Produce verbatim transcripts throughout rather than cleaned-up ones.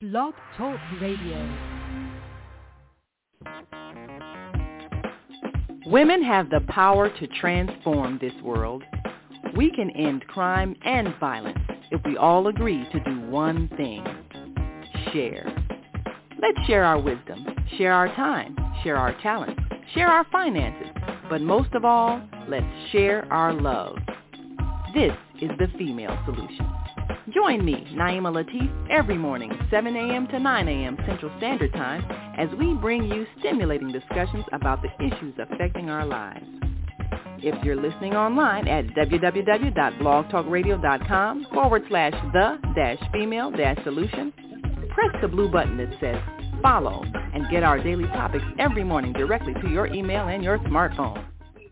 Blog Talk Radio. Women have the power to transform this world. We can end crime and violence if we all agree to do one thing: share. Let's share our wisdom, share our time, share our talents, share our finances, but most of all, let's share our love. This is the Female Solution. Join me, Naima Latif, every morning, seven a.m. to nine a.m. Central Standard Time, as we bring you stimulating discussions about the issues affecting our lives. If you're listening online at www.blogtalkradio.com forward slash the dash female dash solution, press the blue button that says follow and get our daily topics every morning directly to your email and your smartphone.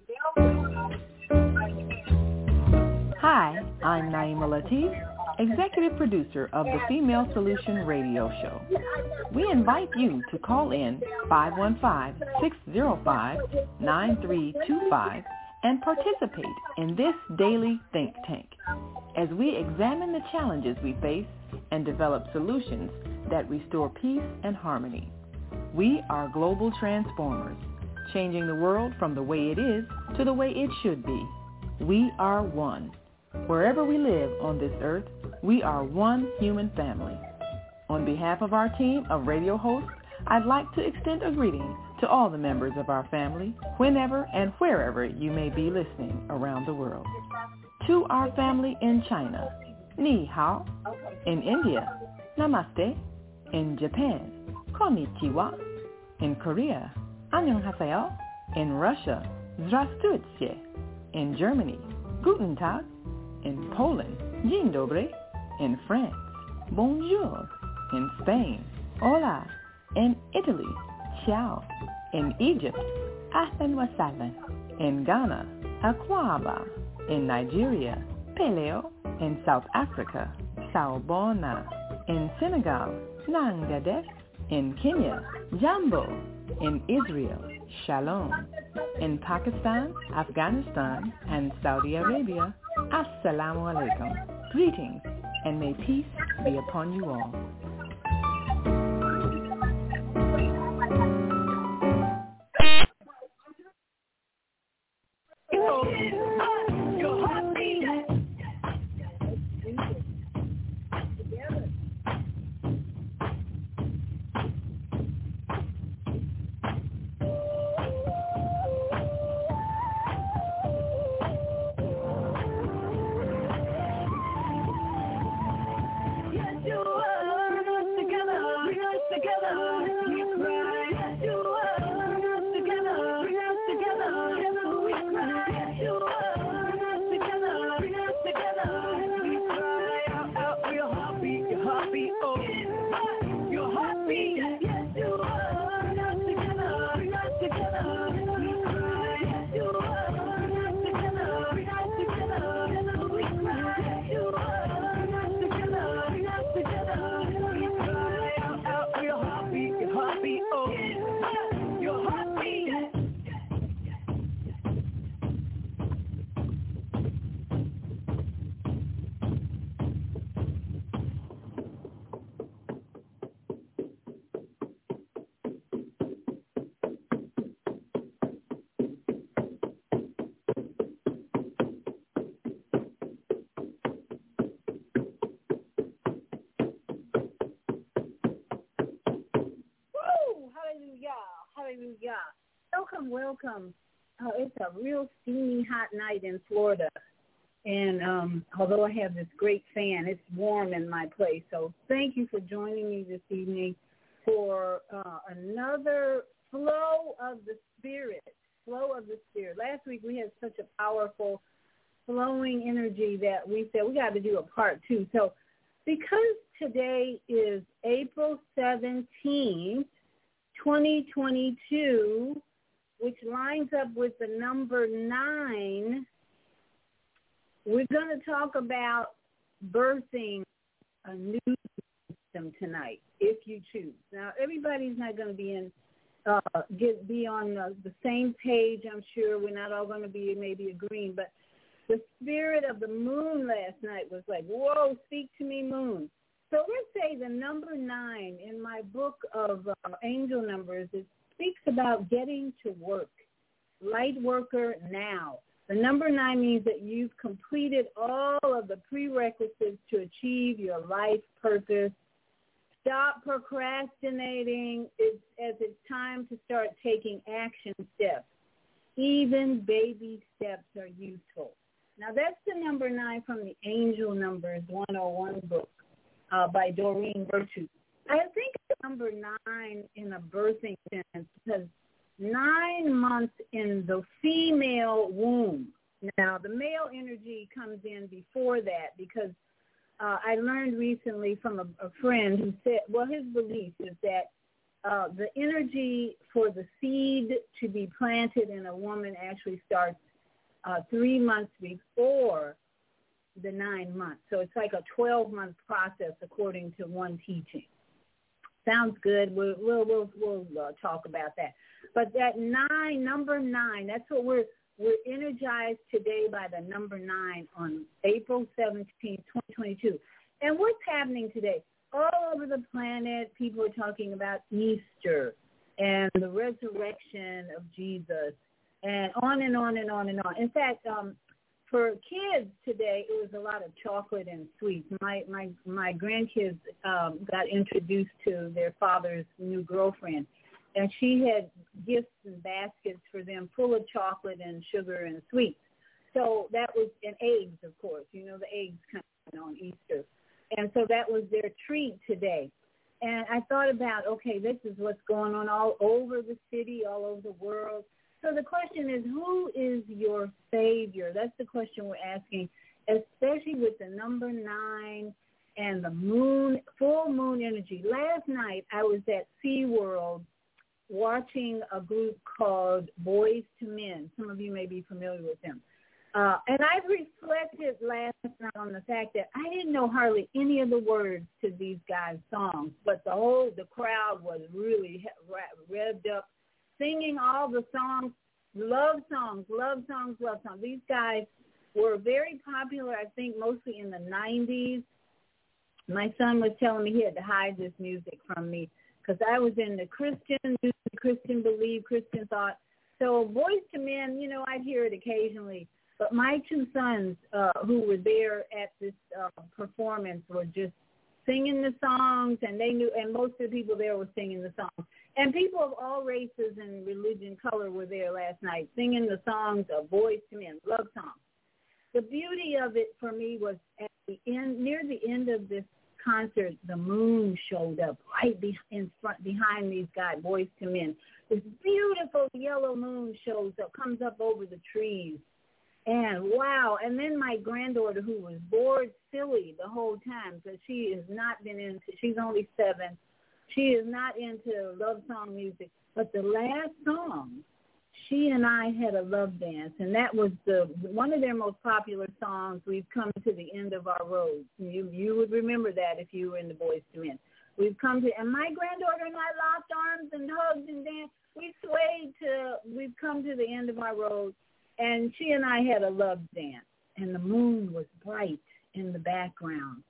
Hi, I'm Naima Latif, Executive Producer of the Female Solution Radio Show. We invite you to call in five one five, six zero five, nine three two five and participate in this daily think tank as we examine the challenges we face and develop solutions that restore peace and harmony. We are global transformers, changing the world from the way it is to the way it should be. We are one. Wherever we live on this earth, we are one human family. On behalf of our team of radio hosts, I'd like to extend a greeting to all the members of our family, whenever and wherever you may be listening around the world. To our family in China, Ni Hao. In India, Namaste. In Japan, Konnichiwa. In Korea, Annyeonghaseyo. In Russia, Здравствуйте. In Germany, Guten Tag. In Poland, Dzień dobry. In France, Bonjour. In Spain, Hola. In Italy, Ciao. In Egypt, Ahlan wa sahlan. In Ghana, Akwaba. In Nigeria, Peleo. In South Africa, Sawubona. In Senegal, Nangadef. In Kenya, Jambo. In Israel, Shalom. In Pakistan, Afghanistan, and Saudi Arabia, Assalamu alaikum. Greetings, and may peace be upon you all. Hallelujah. Welcome, welcome. Uh, it's a real steamy hot night in Florida. And um, although I have this great fan, it's warm in my place. So thank you for joining me this evening for uh, another flow of the spirit, flow of the spirit. Last week we had such a powerful flowing energy that we said we got to do a part two. So because today is April seventeenth, twenty twenty-two, which lines up with the number nine, we're going to talk about birthing a new system tonight, if you choose. Now, everybody's not going to be in, uh, get be on the, the same page. I'm sure we're not all going to be maybe agreeing, but the spirit of the moon last night was like, whoa, speak to me, moon. So let's say the number nine in my book of uh, angel numbers, it speaks about getting to work. Light worker now. The number nine means that you've completed all of the prerequisites to achieve your life purpose. Stop procrastinating it's, as it's time to start taking action steps. Even baby steps are useful. Now, that's the number nine from the Angel Numbers one oh one book uh, by Doreen Virtue. I think number nine in a birthing sense because nine months in the female womb. Now, the male energy comes in before that because uh, I learned recently from a, a friend who said, well, his belief is that uh, the energy for the seed to be planted in a woman actually starts uh, three months before the nine months. So it's like a twelve-month process according to one teaching. Sounds good. We'll we'll we'll, we'll uh, talk about that. But that nine, number nine, that's what we're we're energized today by the number nine on April seventeenth, twenty twenty-two. And what's happening today? All over the planet, people are talking about Easter and the resurrection of Jesus, and on and on and on and on. In fact, um, for kids today, it was a lot of chocolate and sweets. My my my grandkids um, got introduced to their father's new girlfriend, and she had gifts and baskets for them full of chocolate and sugar and sweets. So that was, and eggs, of course. You know, the eggs come on Easter. And so that was their treat today. And I thought about, okay, this is what's going on all over the city, all over the world. So the question is, who is your Savior? That's the question we're asking, especially with the number nine and the moon, full moon energy. Last night I was at SeaWorld watching a group called Boys to Men. Some of you may be familiar with them. Uh, and I reflected last night on the fact that I didn't know hardly any of the words to these guys' songs, but the whole, the crowd was really revved up, singing all the songs, love songs, love songs, love songs. These guys were very popular, I think, mostly in the nineties. My son was telling me he had to hide this music from me because I was in the Christian music, Christian belief, Christian thought. So Boys to Men, you know, I'd hear it occasionally. But my two sons uh, who were there at this uh, performance were just singing the songs, and they knew, and most of the people there were singing the songs. And people of all races and religion, color were there last night singing the songs of Boys to Men, love songs. The beauty of it for me was at the end, near the end of this concert, the moon showed up right be- in front, behind these guys, Boys to Men. This beautiful yellow moon shows up, comes up over the trees. And wow, and then my granddaughter, who was bored silly the whole time because she has not been into, she's only seven, she is not into love song music. But the last song, she and I had a love dance, and that was the one of their most popular songs, We've Come to the End of Our Road. You you would remember that if you were in the Boys to Men. We've come to, and my granddaughter and I locked arms and hugged and danced. We swayed to We've Come to the End of Our Road. And she and I had a love dance, and the moon was bright in the background.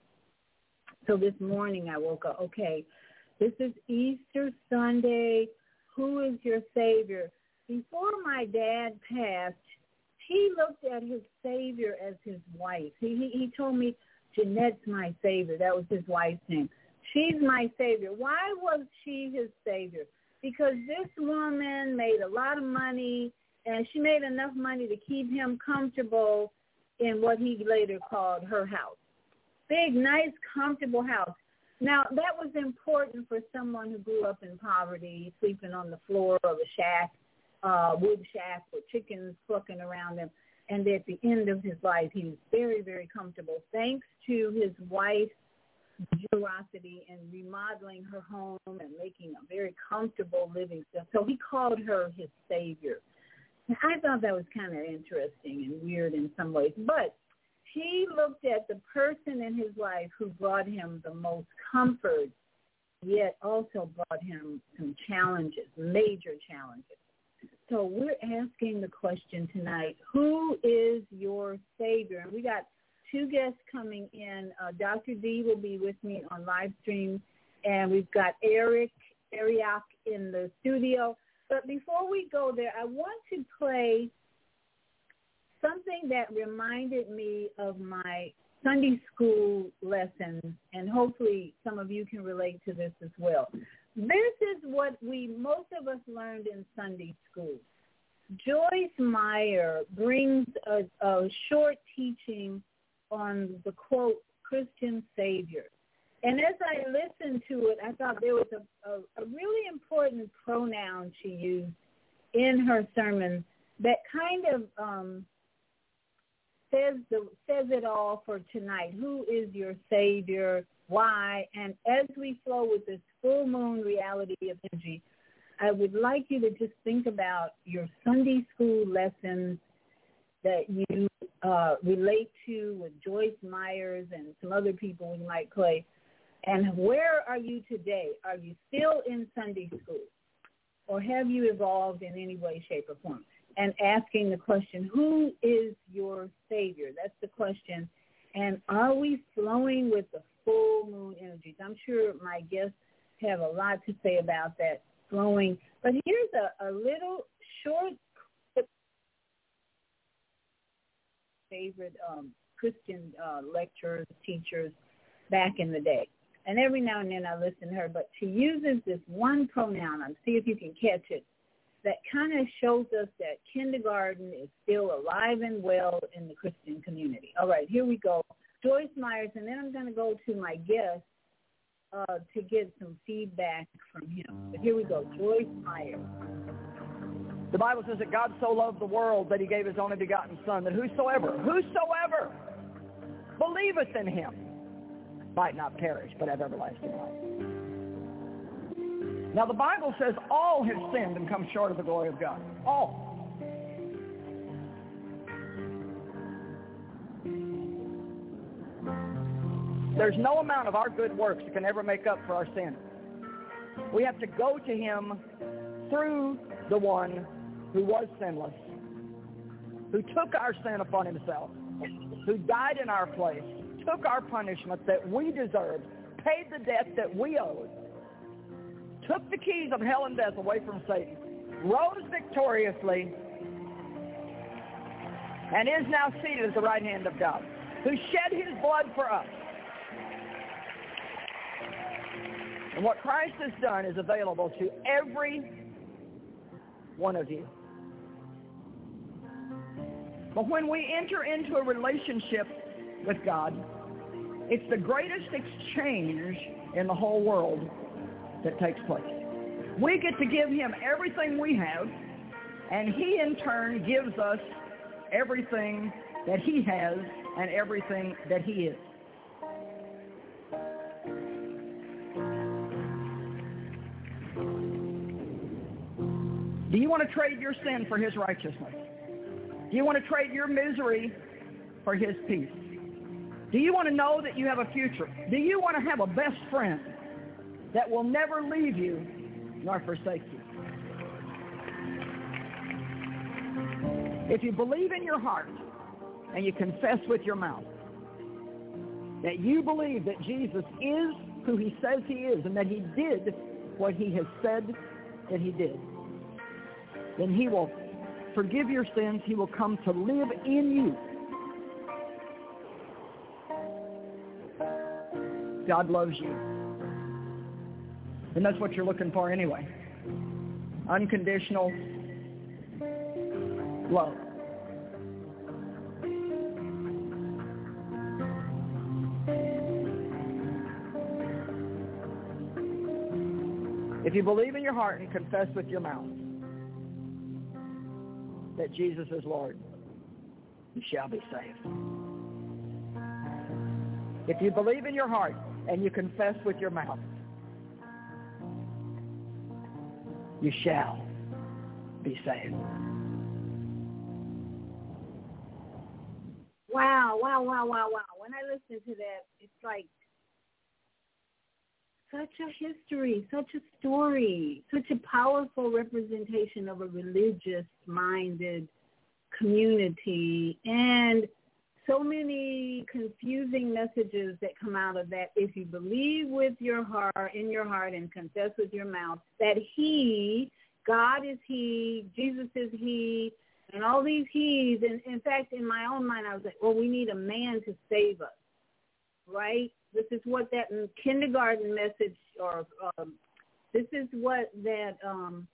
So this morning I woke up, okay, this is Easter Sunday. Who is your Savior? Before my dad passed, he looked at his Savior as his wife. He, he, he told me, Jeanette's my Savior. That was his wife's name. She's my Savior. Why was she his Savior? Because this woman made a lot of money, and she made enough money to keep him comfortable in what he later called her house. Big, nice, comfortable house. Now, that was important for someone who grew up in poverty, sleeping on the floor of a shack, uh, wood shack with chickens clucking around him. And at the end of his life, he was very, very comfortable, thanks to his wife's generosity in remodeling her home and making a very comfortable living stuff. So he called her his Savior. I thought that was kind of interesting and weird in some ways. But he looked at the person in his life who brought him the most comfort, yet also brought him some challenges, major challenges. So we're asking the question tonight, who is your Savior? And we got two guests coming in. Uh, Doctor D will be with me on live stream, and we've got Eric Ariak in the studio. But before we go there, I want to play something that reminded me of my Sunday school lessons, and hopefully some of you can relate to this as well. This is what we, most of us, learned in Sunday school. Joyce Meyer brings a, a short teaching on the, quote, Christian Savior. And as I listened to it, I thought there was a, a, a really important pronoun she used in her sermon that kind of um, says the, says it all for tonight. Who is your Savior? Why? And as we flow with this full moon reality of energy, I would like you to just think about your Sunday school lessons that you uh, relate to with Joyce Myers and some other people we might play. And where are you today? Are you still in Sunday school? Or have you evolved in any way, shape, or form? And asking the question, who is your Savior? That's the question. And are we flowing with the full moon energies? I'm sure my guests have a lot to say about that flowing. But here's a, a little short favorite um, Christian uh, lecturers, teachers back in the day. And every now and then I listen to her, but she uses this one pronoun, and see if you can catch it, that kind of shows us that kindergarten is still alive and well in the Christian community. All right, here we go. Joyce Myers, and then I'm going to go to my guest uh, to get some feedback from him. But here we go, Joyce Myers. The Bible says that God so loved the world that he gave his only begotten Son, that whosoever, whosoever believeth in him might not perish, but have everlasting life. Now, the Bible says all have sinned and come short of the glory of God. All. There's no amount of our good works that can ever make up for our sin. We have to go to him through the one who was sinless, who took our sin upon himself, who died in our place, took our punishment that we deserved, paid the debt that we owed, took the keys of hell and death away from Satan, rose victoriously, and is now seated at the right hand of God, who shed his blood for us. And what Christ has done is available to every one of you. But when we enter into a relationship with God, it's the greatest exchange in the whole world that takes place. We get to give him everything we have, and he in turn gives us everything that he has and everything that he is. Do you want to trade your sin for his righteousness? Do you want to trade your misery for his peace? Do you want to know that you have a future? Do you want to have a best friend that will never leave you nor forsake you? If you believe in your heart and you confess with your mouth that you believe that Jesus is who he says he is and that he did what he has said that he did, then he will forgive your sins. He will come to live in you. God loves you. And that's what you're looking for anyway. Unconditional love. If you believe in your heart and confess with your mouth that Jesus is Lord, you shall be saved. If you believe in your heart and you confess with your mouth, you shall be saved. Wow, wow, wow, wow, wow. When I listen to that, it's like such a history, such a story, such a powerful representation of a religious-minded community, and so many confusing messages that come out of that. If you believe with your heart, in your heart, and confess with your mouth that he, God is he, Jesus is he, and all these he's, and in fact, in my own mind, I was like, well, we need a man to save us, right? This is what that kindergarten message, or um, this is what that um,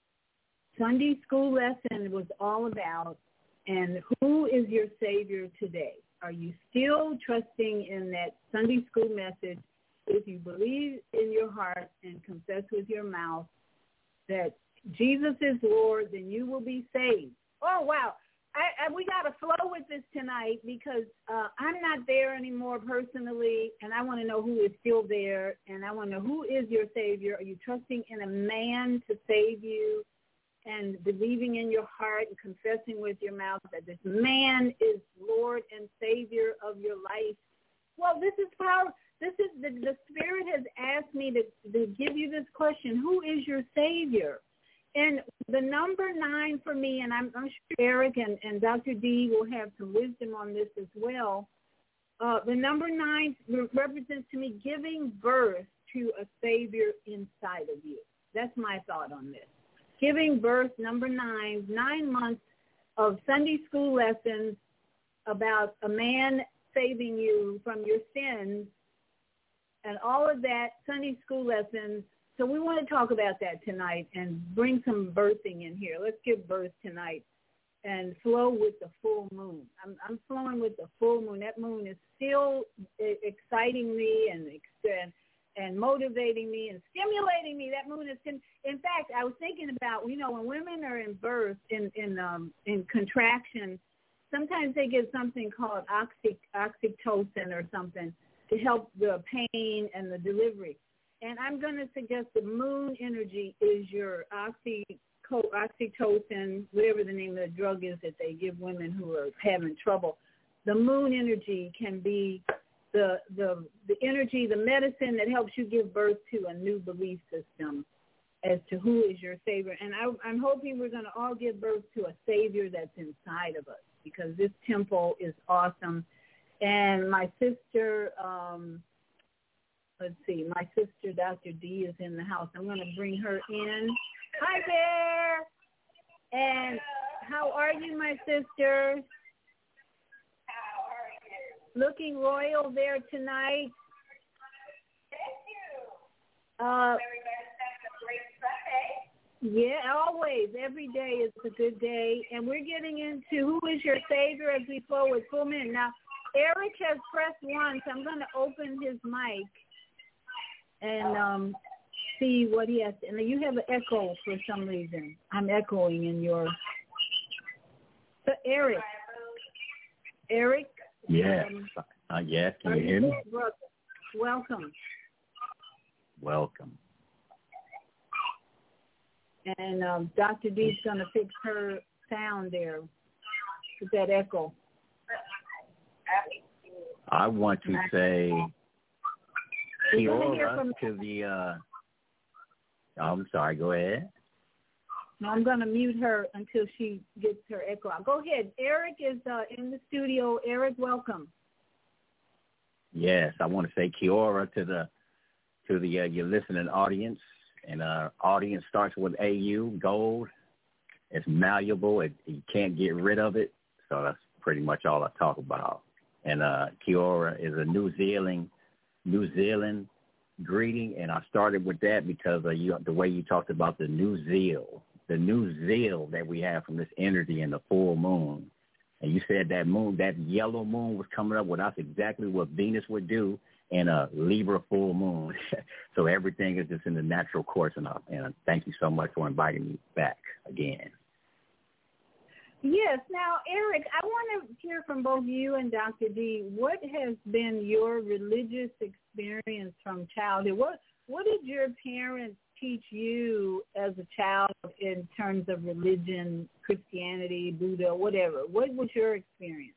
Sunday school lesson was all about. And who is your Savior today? Are you still trusting in that Sunday school message? If you believe in your heart and confess with your mouth that Jesus is Lord, then you will be saved. Oh, wow. I, I, we got to flow with this tonight because uh, I'm not there anymore personally, and I want to know who is still there, and I want to know who is your Savior. Are you trusting in a man to save you and believing in your heart and confessing with your mouth that this man is Lord and Savior of your life? Well, this is how, this is, the, the Spirit has asked me to, to give you this question. Who is your Savior? And the number nine for me, and I'm, I'm sure Eric and, and Doctor D will have some wisdom on this as well. Uh, the number nine represents to me giving birth to a Savior inside of you. That's my thought on this. Giving birth, number nine, nine months of Sunday school lessons about a man saving you from your sins and all of that, Sunday school lessons. So we want to talk about that tonight and bring some birthing in here. Let's give birth tonight and flow with the full moon. I'm, I'm flowing with the full moon. That moon is still exciting me and and, and motivating me and stimulating me. That moon is, in, in fact, I was thinking about, you know, when women are in birth, in in um, in contraction, sometimes they get something called oxy, oxytocin or something to help the pain and the delivery. And I'm going to suggest the moon energy is your oxy, oxytocin, whatever the name of the drug is that they give women who are having trouble. The moon energy can be the the the energy, the medicine that helps you give birth to a new belief system as to who is your Savior. And I, I'm hoping we're going to all give birth to a Savior that's inside of us, because this temple is awesome. And my sister... Um, Let's see, my sister, Doctor D, is in the house. I'm going to bring her in. Hi there. And how are you, my sister? How are you? Looking royal there tonight. Thank you. Uh, Everybody's having a great Sunday. Yeah, always. Every day is a good day. And we're getting into who is your Savior as we flow with full men. Now, Eric has pressed one, so I'm going to open his mic and um, see what he has to. And you have an echo for some reason. I'm echoing in your... So Eric. Eric? Yes. Um, uh, yes, can you hear me? Brother. Welcome. Welcome. And um, Doctor D's going to fix her sound there with that echo. I want to say... Kiora from, to the, uh, oh, I'm sorry, go ahead. No, I'm going to mute her until she gets her echo out. Go ahead. Eric is uh, in the studio. Eric, welcome. Yes, I want to say Kiora to the, to the, uh, your listening audience. And uh, audience starts with A U, gold. It's malleable. It, you can't get rid of it. So that's pretty much all I talk about. And uh, Kiora is a New Zealand New Zealand greeting, and I started with that because of you, the way you talked about the new zeal, the new zeal that we have from this energy in the full moon. And you said that moon, that yellow moon was coming up, well, that's exactly what Venus would do in a Libra full moon. So everything is just in the natural course, and, I, and thank you so much for inviting me back again. Yes. Now, Eric, I want to hear from both you and Doctor D. What has been your religious experience from childhood? What What did your parents teach you as a child in terms of religion, Christianity, Buddha, whatever? What was your experience?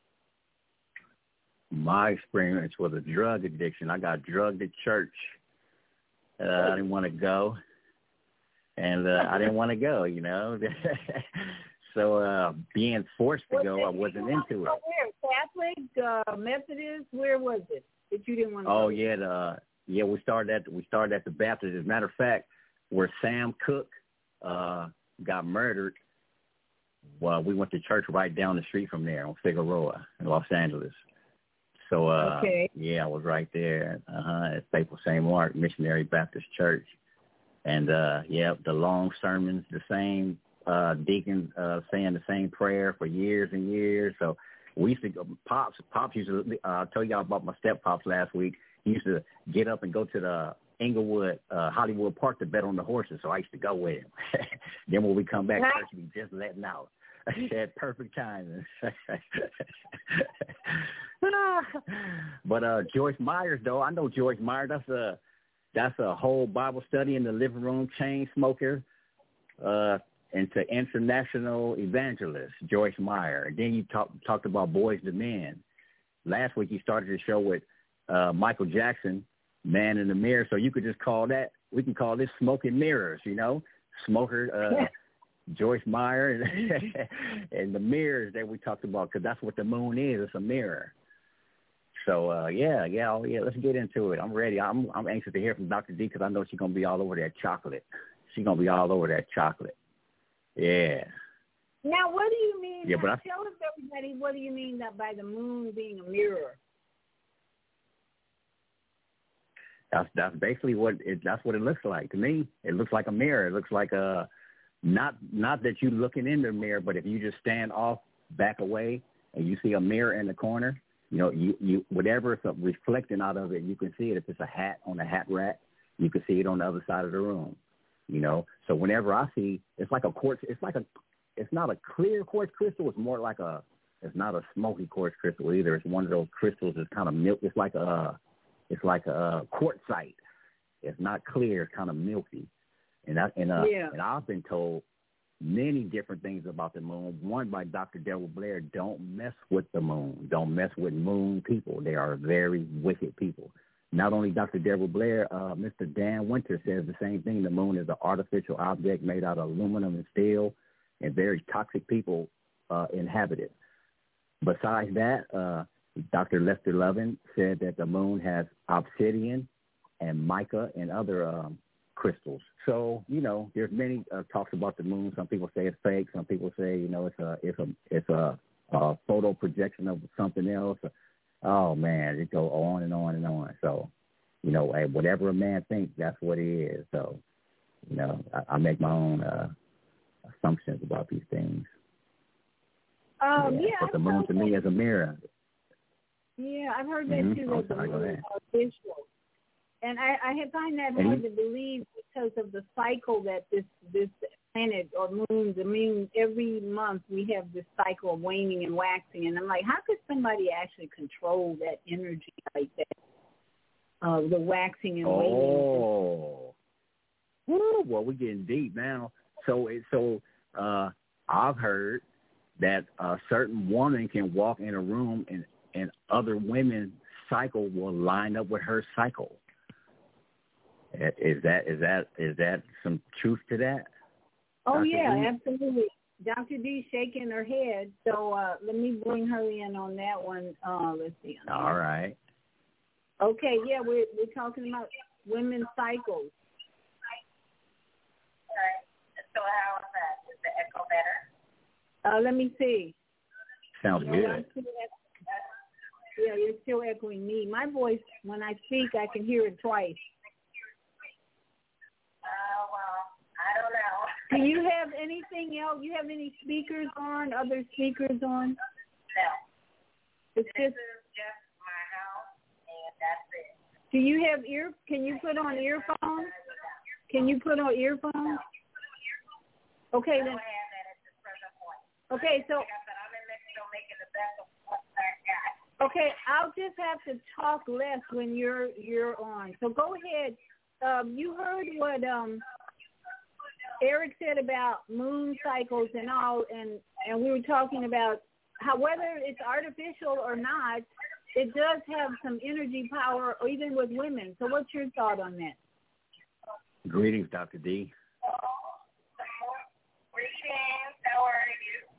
My experience was a drug addiction. I got drugged at church. Uh, I didn't want to go, and uh, I didn't want to go, you know. so uh, being forced to Was go, it- I wasn't you into it. wanted to go Where? Catholic, uh, Methodist? Where was it that you didn't want to Oh go? yeah, the, yeah. We started at we started at the Baptist. As a matter of fact, where Sam Cooke uh, got murdered, well, we went to church right down the street from there on Figueroa in Los Angeles. So uh, Okay. yeah, I was right there uh-huh, at Staples Saint Mark Missionary Baptist Church, and uh, yeah, the long sermons, the same uh, deacon uh, saying the same prayer for years and years. So. We used to go, Pops, Pops used to, uh, I told y'all about my step-Pops last week. He used to get up and go to the Inglewood, uh, Hollywood Park to bet on the horses, so I used to go with him. Then when we come back, church would be just letting out. At perfect timing. But uh, Joyce Myers, though, I know Joyce Myers. That's a, that's a whole Bible study in the living room, chain smoker. Uh into international evangelist, Joyce Meyer. And then you talk, talked about Boys to Men. Last week you started the show with uh, Michael Jackson, Man in the Mirror. So you could just call that, we can call this Smoking Mirrors, you know, Smoker, uh, Joyce Meyer, and, and the mirrors that we talked about, because that's what the moon is. It's a mirror. So, uh, yeah, yeah, oh, yeah, let's get into it. I'm ready. I'm, I'm anxious to hear from Doctor D because I know she's going to be all over that chocolate. She's going to be all over that chocolate. Yeah. Now, what do you mean? Yeah, but I, tell us, everybody, what do you mean that by the moon being a mirror? That's that's basically what it. That's what it looks like to me. It looks like a mirror. It looks like a not not that you're looking in the mirror, but if you just stand off, back away, and you see a mirror in the corner, you know, you you whatever is reflecting out of it, you can see it. If it's a hat on a hat rack, you can see it on the other side of the room. You know, so whenever I see, it's like a quartz, it's like a, it's not a clear quartz crystal. It's more like a, it's not a smoky quartz crystal either. It's one of those crystals that's kind of milk. It's like a, it's like a quartzite. It's not clear. It's kind of milky. And I, and, uh, yeah. and I've been told many different things about the moon. One by Doctor Deborah Blair, don't mess with the moon. Don't mess with moon people. They are very wicked people. Not only Doctor Deborah Blair, uh, Mister Dan Winter says the same thing. The moon is an artificial object made out of aluminum and steel, and very toxic people uh, inhabit it. Besides that, uh, Doctor Lester Lovin said that the moon has obsidian and mica and other um, crystals. So, you know, there's many uh, talks about the moon. Some people say it's fake. Some people say, you know, it's a it's a it's a, a photo projection of something else. Oh, man, it go on and on and on. So, you know, whatever a man thinks, that's what he is. So, you know, I, I make my own uh, assumptions about these things. Um, yeah, yeah, but the moon to me is a mirror. Yeah, I've heard that mm-hmm. too. Oh, That the sorry, moon is artificial, and I, I find that and hard he, to believe because of the cycle that this this planet or moon, the moon, every month we have this cycle of waning and waxing, and I'm like, how could somebody actually control that energy like that? Uh, the waxing and waning. Oh, Woo, well, we're getting deep now. So, it, so uh, I've heard that a certain woman can walk in a room and, and other women's cycle will line up with her cycle. Is that is that is that some truth to that? Oh, Doctor yeah, D? absolutely. Doctor D shaking her head. So uh, let me bring her in on that one. Uh, let's see. All right. Okay, yeah, we're we're talking about women's cycles. All right. So how is that? Is the echo better? Uh, let me see. Sounds No, good. I'm still echo- yeah, you're still echoing me. My voice, when I speak, I can hear it twice. Oh, well, I don't know. Do you have anything else? You have any speakers on, other speakers on? No. It's This just, is just my house, and that's it. do you have ear, can you put on earphones? Can you put on earphones? Okay, I then, don't have that at this present point. okay, so, Like I said, I'm in Mexico making the best of what I got. okay, I'll just have to talk less when you're, you're on. So go ahead. Um, you heard what, um, Eric said about moon cycles and all, and, and we were talking about how whether it's artificial or not, it does have some energy power, or even with women. So what's your thought on that? Greetings, Doctor D. Greetings. How are you?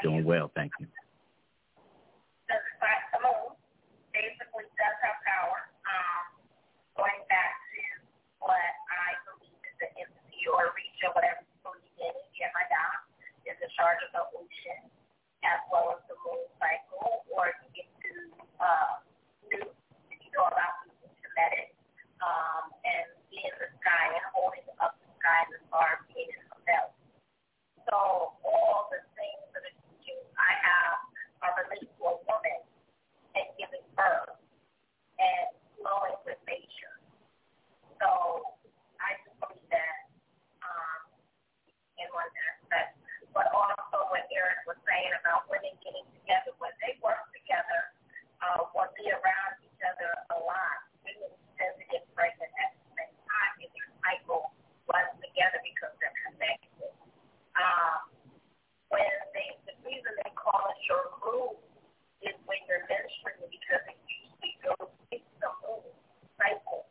Doing well, thank you. The, the moon basically does have power. Um, going back to what I believe is the entity or reach or whatever you believe in, Yemada is in charge of the ocean as well as the moon cycle, or you get to uh, new, you know about Kemetic, um, and be in the sky and holding up the sky and the stars being in the belt. So all the things that I have are related to a woman and giving birth and flowing with nature. So I just believe that um, in one aspect. But also what Eric was saying about women getting together, when they work together, uh, or be around each other a lot, women tend to get pregnant at the same time if their cycle runs together because they're connected. Um, when they, the reason they call it your moon is when you're menstruating because it usually goes into the moon cycle.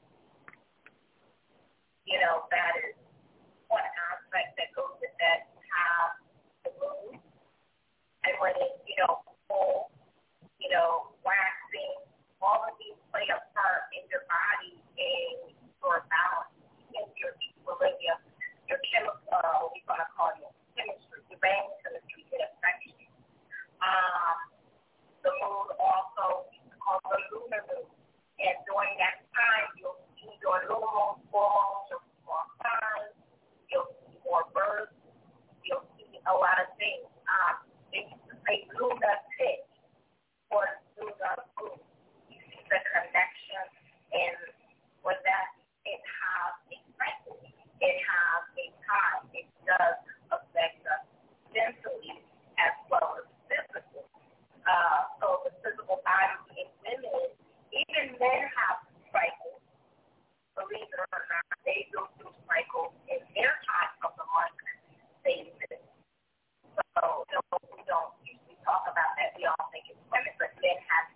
You know, that is one aspect that goes with that. You have the moon, and when it's, you know, full, you know, waxing, all of these play a part in your body in your balance, in your equilibrium, your chemical, uh, what we want to call your chemistry, your brain chemistry, it affects you. Um, the moon also is called the lunar moon, and during that time, you'll see your lunar fall, you'll see more signs, you'll see more birds, you'll see a lot of things. Um, they used to say lunar tick or lunar moon. You see the connection, and with that, it has a cycle. It has a time. It does affect us mentally as well as physically. Uh, so the physical body in women, even men have cycles. Believe it or not, they go through cycles in their time of the month phases. So you know, we don't usually talk about that. We all think it's women, but men have.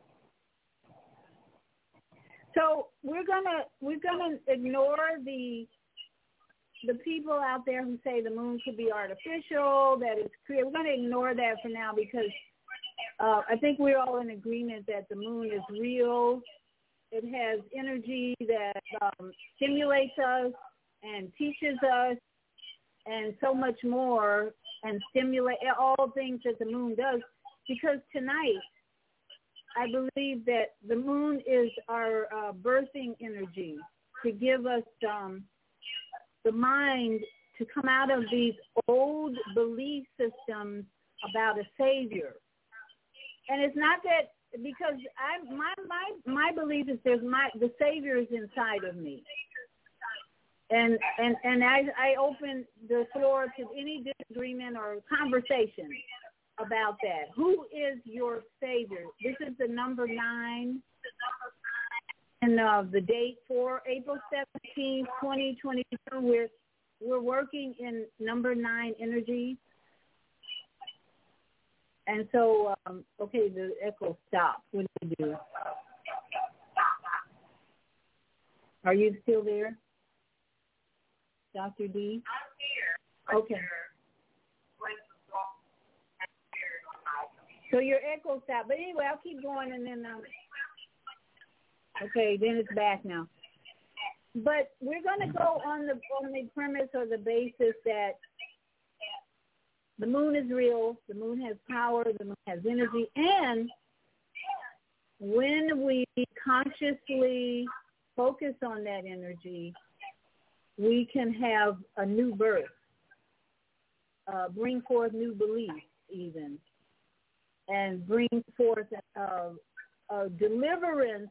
So we're gonna we're gonna ignore the the people out there who say the moon could be artificial, that it's created. We're gonna ignore that for now because uh, I think we're all in agreement that the moon is real. It has energy that um, stimulates us and teaches us, and so much more, and stimulate all things that the moon does. Because tonight, I believe that the moon is our uh, birthing energy to give us um, the mind to come out of these old belief systems about a savior. And it's not that, because I my my my belief is there's my the savior is inside of me. And and and I I open the floor to any disagreement or conversation about that. Who is your savior? This is the number nine, and uh, the date for April seventeenth, twenty twenty-two. We're we're working in number nine energy, and so um, okay, the echo stopped. What do you do? Are you still there, Doctor D? I'm here. Okay. So your echo stopped. But anyway, I'll keep going and then, um, okay, then it's back now. But we're going to go on the on the premise or the basis that the moon is real, the moon has power, the moon has energy, and when we consciously focus on that energy, we can have a new birth, uh, bring forth new beliefs even, and bring forth a, a deliverance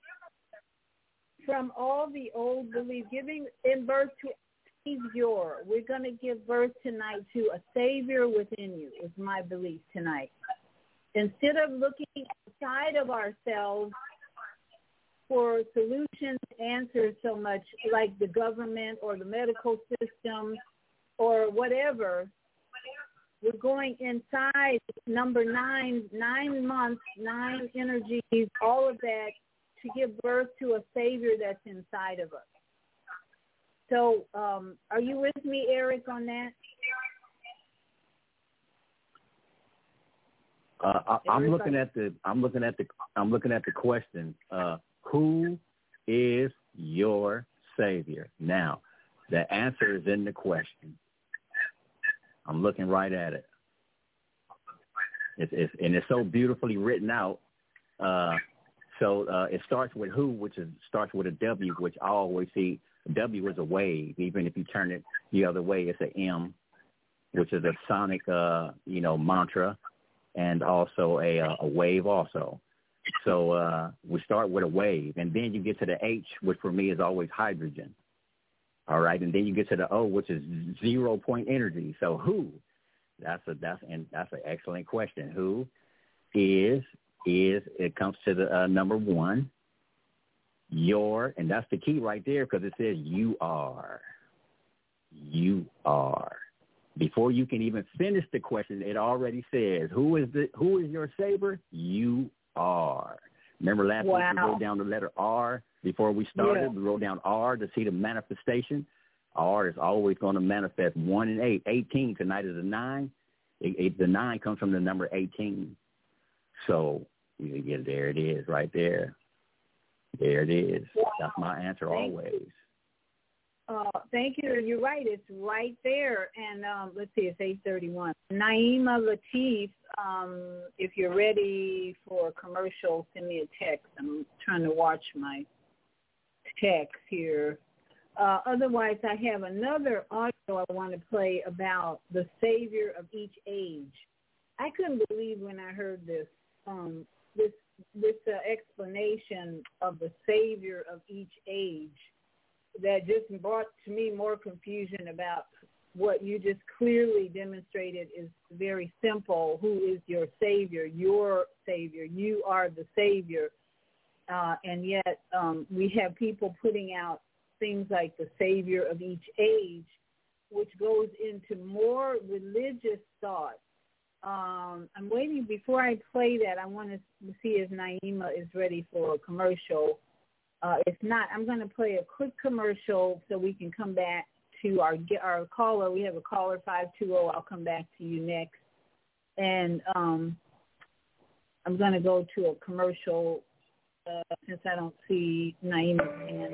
from all the old beliefs, giving in birth to Savior. We're going to give birth tonight to a Savior within you, is my belief tonight. Instead of looking outside of ourselves for solutions, answers so much like the government or the medical system or whatever, we're going inside number nine, nine months, nine energies, all of that to give birth to a Savior that's inside of us. So um, are you with me, Eric, on that? Uh, I, I'm looking at the. I'm looking at the. I'm looking at the question. Uh, who is your Savior? Now, the answer is in the question. I'm looking right at it. It's, it's and it's so beautifully written out. Uh, so uh, it starts with who, which is starts with a W, which I always see. W is a wave. Even if you turn it the other way, it's an M, which is a sonic, uh, you know, mantra, and also a, a wave also. So uh, we start with a wave, and then you get to the H, which for me is always hydrogen. All right, and then you get to the O, which is zero point energy. So who? That's a that's and that's an excellent question. Who is is it comes to the uh, number one. Your, and that's the key right there because it says you are. You are. Before you can even finish the question, it already says, who is the who is your savior? You are. Remember last wow. week we wrote down the letter R before we started. Yeah. We wrote down R to see the manifestation. R is always going to manifest one and eight. eighteen, tonight is a nine. It, it, the nine comes from the number eighteen. So, yeah, there it is right there. There it is. Wow. That's my answer thank always. You. Uh, thank you. You're right. It's right there. And um, let's see, it's eight thirty-one. Naima Latif, um, if you're ready for a commercial, send me a text. I'm trying to watch my text here. Uh, otherwise, I have another audio I want to play about the Savior of each age. I couldn't believe when I heard this. Um, this this uh, explanation of the Savior of each age that just brought to me more confusion about what you just clearly demonstrated is very simple. Who is your Savior? Your Savior. You are the Savior. Uh, and yet um, we have people putting out things like the Savior of each age, which goes into more religious thought. Um, I'm waiting, before I play that, I want to see if Naima is ready for a commercial. Uh, if not, I'm going to play a quick commercial so we can come back to our our caller. We have a caller, five two zero. I'll come back to you next. And um, I'm going to go to a commercial uh, since I don't see Naima's hand.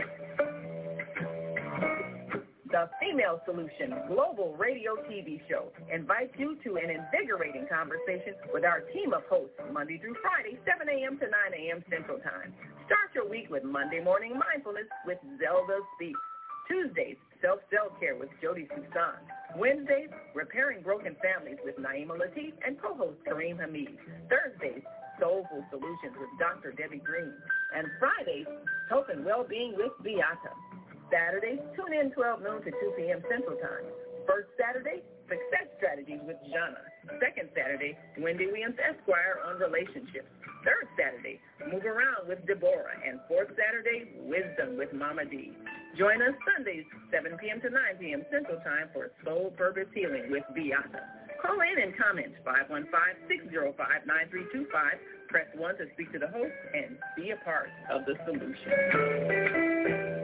The Female Solution Global Radio T V Show invites you to an invigorating conversation with our team of hosts Monday through Friday, seven a.m. to nine a.m. Central Time. Start your week with Monday Morning Mindfulness with Zelda Speaks. Tuesdays, Self-Self-Care with Jody Susan. Wednesdays, Repairing Broken Families with Naima Latif and co-host Kareem Hamid. Thursdays, Soulful Solutions with Doctor Debbie Green. And Fridays, Health and Wellbeing with Beata. Saturdays, tune in twelve noon to two p.m. Central Time. First Saturday, Success Strategies with Jana. Second Saturday, Wendy Williams Esquire on relationships. Third Saturday, Move Around with Deborah. And fourth Saturday, Wisdom with Mama D. Join us Sundays, seven p.m. to nine p.m. Central Time for Soul Purpose Healing with Beata. Call in and comment five one five, six zero five, nine three two five. Press one to speak to the host and be a part of the solution.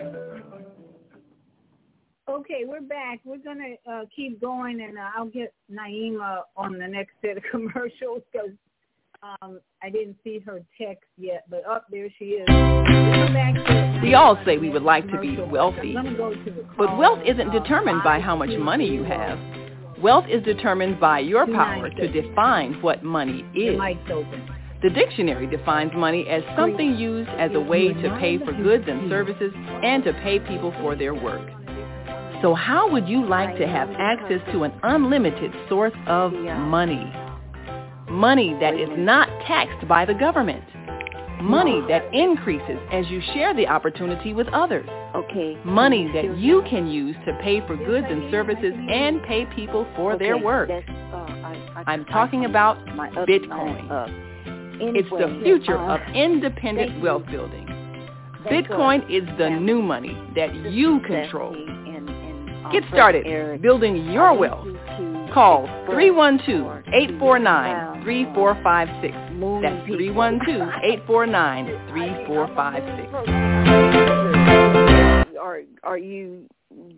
Okay, we're back. We're going to uh, keep going, and uh, I'll get Naima on the next set of commercials because um, I didn't see her text yet, but up there she is. We'll back to we all say we would like to be wealthy, go but wealth isn't determined by how much money you have. Wealth is determined by your power to define what money is. The dictionary defines money as something used as a way to pay for goods and services and to pay people for their work. So how would you like to have access to an unlimited source of money? Money that is not taxed by the government. Money that increases as you share the opportunity with others. Okay. Money that you can use to pay for goods and services and pay people for their work. I'm talking about Bitcoin. It's the future of independent wealth building. Bitcoin is the new money that you control. Get started building your wealth. Call three one two, eight four nine, three four five six. That's three one two, eight four nine, three four five six. Are, are you,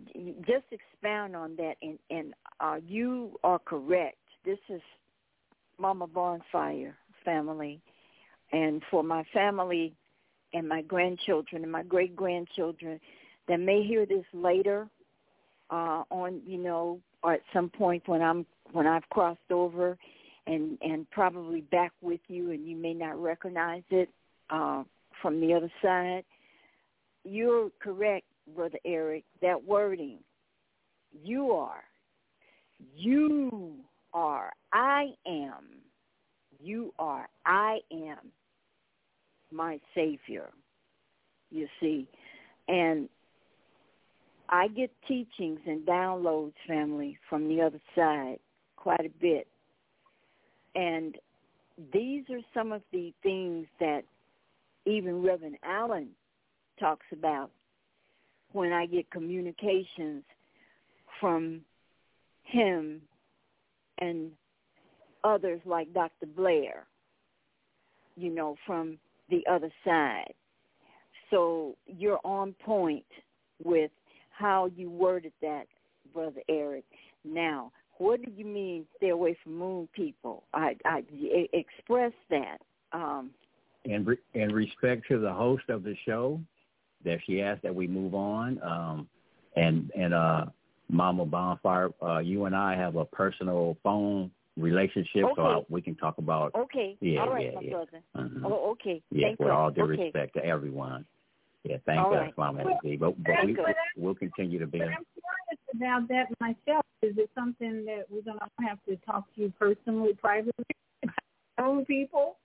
just expound on that, and, and uh, you are correct. This is Mama Bonfire family, and for my family and my grandchildren and my great-grandchildren that may hear this later uh, on, you know, or at some point when I'm when I've crossed over and, and probably back with you and you may not recognize it uh, from the other side. You're correct, Brother Eric, that wording, you are, you are, I am, you are, I am my Savior, you see. And I get teachings and downloads, family, from the other side quite a bit. And these are some of the things that even Reverend Allen talks about when I get communications from him and others like Doctor Blair, you know, from the other side. So you're on point with how you worded that, Brother Eric. Now, what do you mean stay away from moon people? I, I, I express that. Um, in, re- in respect to the host of the show, that she asked that we move on, um, and and uh, Mama Bonfire, uh, you and I have a personal phone relationship, okay. so I, we can talk about. Okay. Yeah, all right, yeah, my yeah. brother. Uh-huh. Oh, okay. Yeah, Thank with you. all due okay. respect to everyone. Yeah, thank all us, right. Mama L. But, but we, we'll continue to be. But I'm curious about that myself. Is it something that we're going to have to talk to you personally, privately, own people?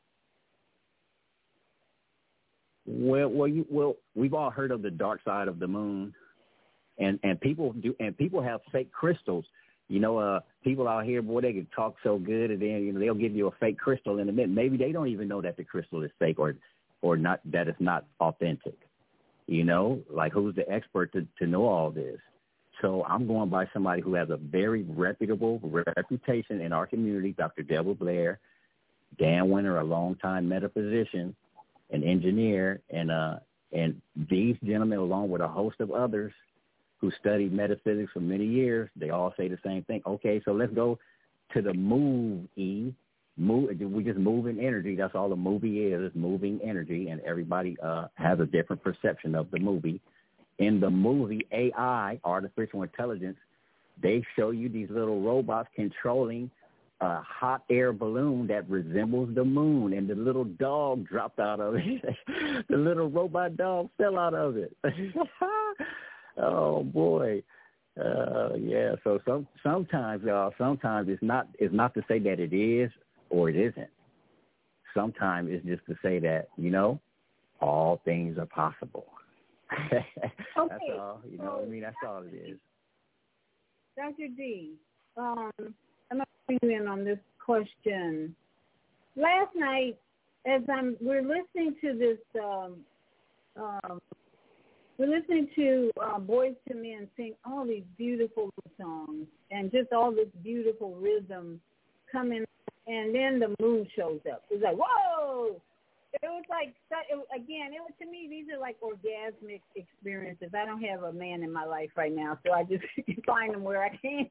Well, well, you, well, we've all heard of the dark side of the moon, and and people do, and people have fake crystals. You know, uh, people out here, boy, they can talk so good, and then you know they'll give you a fake crystal in a minute. Maybe they don't even know that the crystal is fake or or not, that it's not authentic. You know, like who's the expert to, to know all this? So I'm going by somebody who has a very reputable reputation in our community, Doctor Deborah Blair, Dan Winter, a longtime metaphysician, an engineer, and uh, and these gentlemen, along with a host of others who studied metaphysics for many years, they all say the same thing. Okay, so let's go to the move, E. Move, we just move in energy. That's all the movie is, is moving energy, and everybody uh, has a different perception of the movie. In the movie, A I, artificial intelligence, they show you these little robots controlling a hot air balloon that resembles the moon, and the little dog dropped out of it. The little robot dog fell out of it. Oh boy, uh, yeah. So some sometimes, y'all, sometimes it's not it's not to say that it is or it isn't. Sometimes it's just to say that, you know, all things are possible. Okay. That's all. You know what I mean? That's all it is. Doctor D, um, I'm going to bring you in on this question. Last night, as I'm, we're listening to this, um, um, we're listening to uh, Boyz two Men sing all these beautiful songs and just all this beautiful rhythm coming, and then the moon shows up. It's like, whoa! It was like, it, again, it was, to me, these are like orgasmic experiences. I don't have a man in my life right now, so I just find them where I can.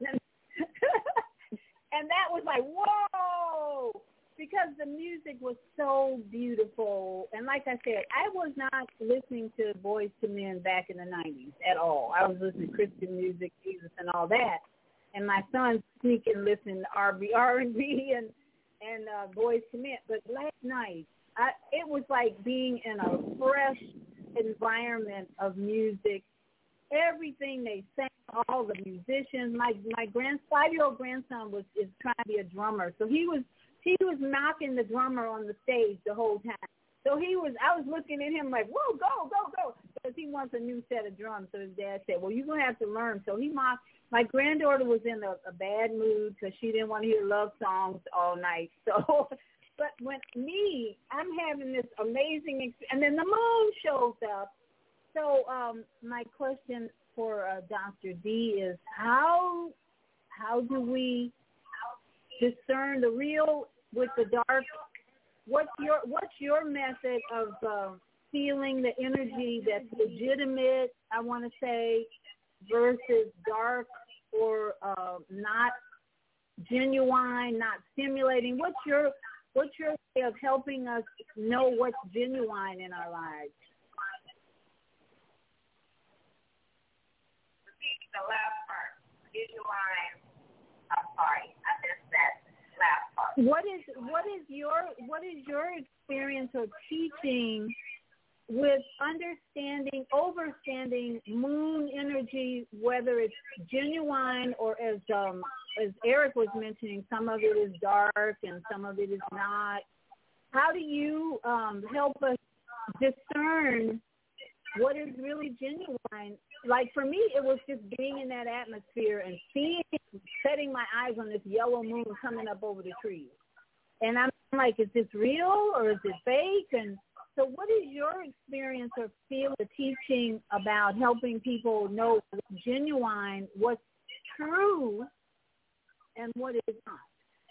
And that was like, whoa! Because the music was so beautiful. And like I said, I was not listening to Boyz two Men back in the nineties at all. I was listening to Christian music, Jesus, and all that. And my son sneaking listening to R and B and, and uh, Boyz two Men. But last night, I, it was like being in a fresh environment of music. Everything they sang, all the musicians. My my grand five-year-old grandson was is trying to be a drummer, so he was he was knocking the drummer on the stage the whole time. So he was, I was looking at him like, whoa, go, go, go, because he wants a new set of drums. So his dad said, well, you're gonna have to learn. So he mocked. My granddaughter was in a, a bad mood because she didn't want to hear love songs all night. So. But when me, I'm having this amazing experience, and then the moon shows up. So um, my question for uh, Doctor D is how how do we discern the real with the dark? What's your what's your method of uh, feeling the energy that's legitimate, I want to say, versus dark or uh, not genuine, not simulating? What's your what's your way of helping us know what's genuine in our lives? Repeat the last part. Genuine. I'm sorry, I missed that last part. What is what is your what is your experience of teaching with understanding, overstanding moon energy, whether it's genuine or as um, as Eric was mentioning, some of it is dark and some of it is not. How do you um, help us discern what is really genuine? Like for me, it was just being in that atmosphere and seeing, setting my eyes on this yellow moon coming up over the trees. And I'm like, is this real or is it fake? And so what is your experience or feel of teaching about helping people know what's genuine, what's true, and what is not?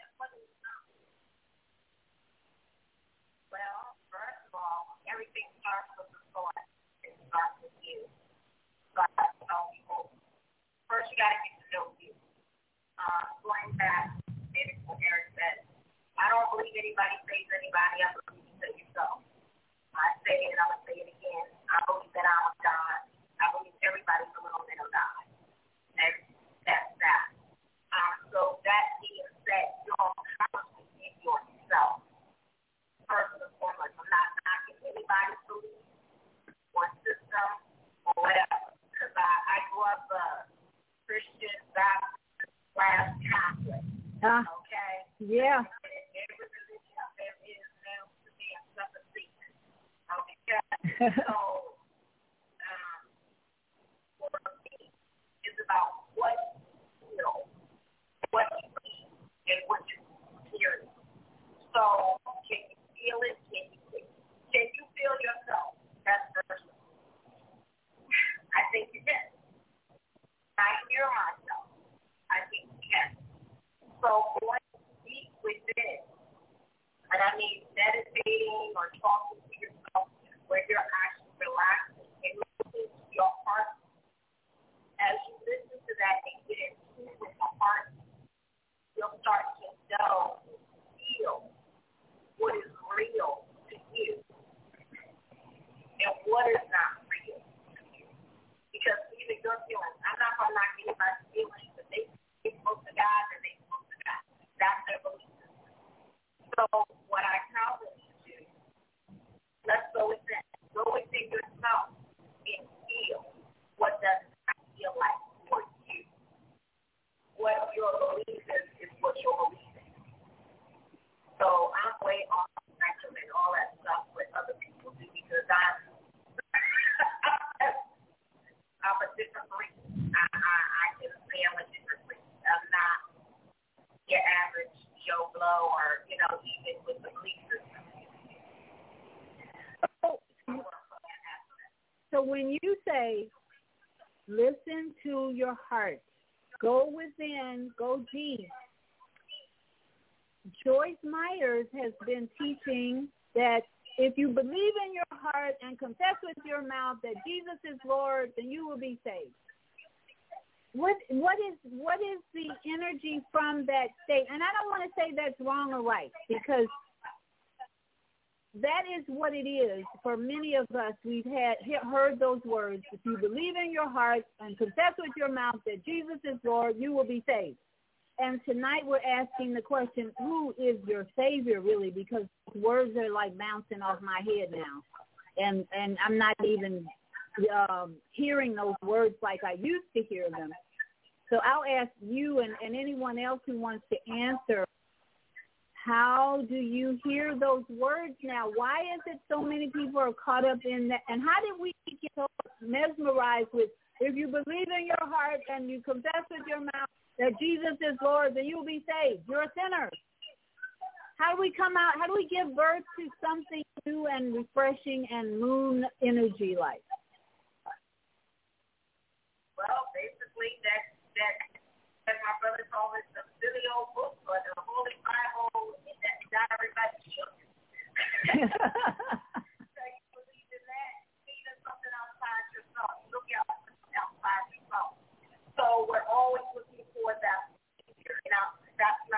Well, first of all, everything starts with the thought. It starts with you. So I tell people, first you got to get to know you. Uh, going back, maybe what Eric said, I don't believe anybody saves anybody. I believe you save yourself. I say it and I'm going to say it again. I believe that I'm God. I believe everybody's a little bit of God. And that's that. Um, so that being said, you don't have to give yourself first and foremost. I'm not knocking anybody's belief or system or whatever. Because I, I grew up a Christian, Baptist, slash Catholic. Uh, okay? Yeah. Every religion out there is now to me something secret. Okay? So, um, for me, it's about what you know, what you see, and what you hear. So, can you feel it? Can you, can you feel yourself? That's first. I think you can. I hear myself. I think you can. So, going deep within, and I mean meditating or talking to yourself, where you're actually relaxing and listening to your heart. As you listen to that and get in tune with your heart, you'll start to know, feel what is real to you and what is not real to you. Because even your feelings, I'm not going to knock anybody's feelings, but they they spoke to God and they spoke to God. That's their belief system. So what I challenge you to, let's go with that. Go within yourself and feel what does that feel like for you. What your belief is is what your belief is. So I'm way off the spectrum and all that stuff with other people do because I'm I'm a different breed. I, I, I can say I'm a different breed. I'm not your average Joe Blow or, you know, even with the belief system. So when you say, listen to your heart, go within, go deep, Joyce Myers has been teaching that if you believe in your heart and confess with your mouth that Jesus is Lord, then you will be saved. What what is what is the energy from that state? And I don't want to say that's wrong or right, because that is what it is for many of us. We've had heard those words. If you believe in your heart and confess with your mouth that Jesus is Lord, you will be saved. And tonight we're asking the question, who is your Savior really? Because words are like bouncing off my head now. And and I'm not even um, hearing those words like I used to hear them. So I'll ask you and, and anyone else who wants to answer, how do you hear those words now? Why is it so many people are caught up in that? And how did we get so mesmerized with, if you believe in your heart and you confess with your mouth that Jesus is Lord, then you'll be saved. You're a sinner. How do we come out? How do we give birth to something new and refreshing and moon energy like? Well, basically, that that as my brother told us, the video book or the Holy Bible, that not everybody should. So you believe in that? Even something outside yourself. Look out outside yourself. So we're always looking for that. You know, that's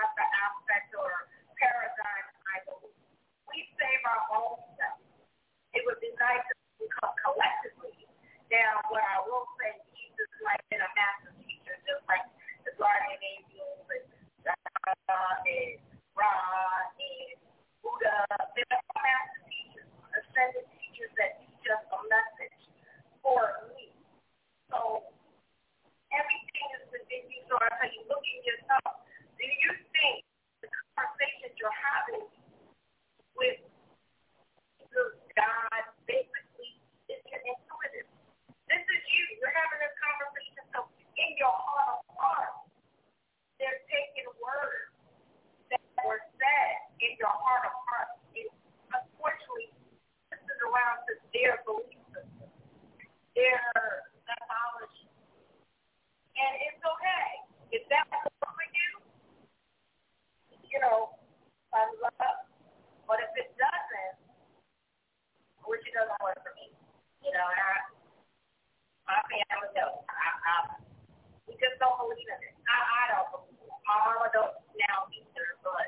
I, I, we just don't believe in it. I, I don't believe it. My mama don't now either, but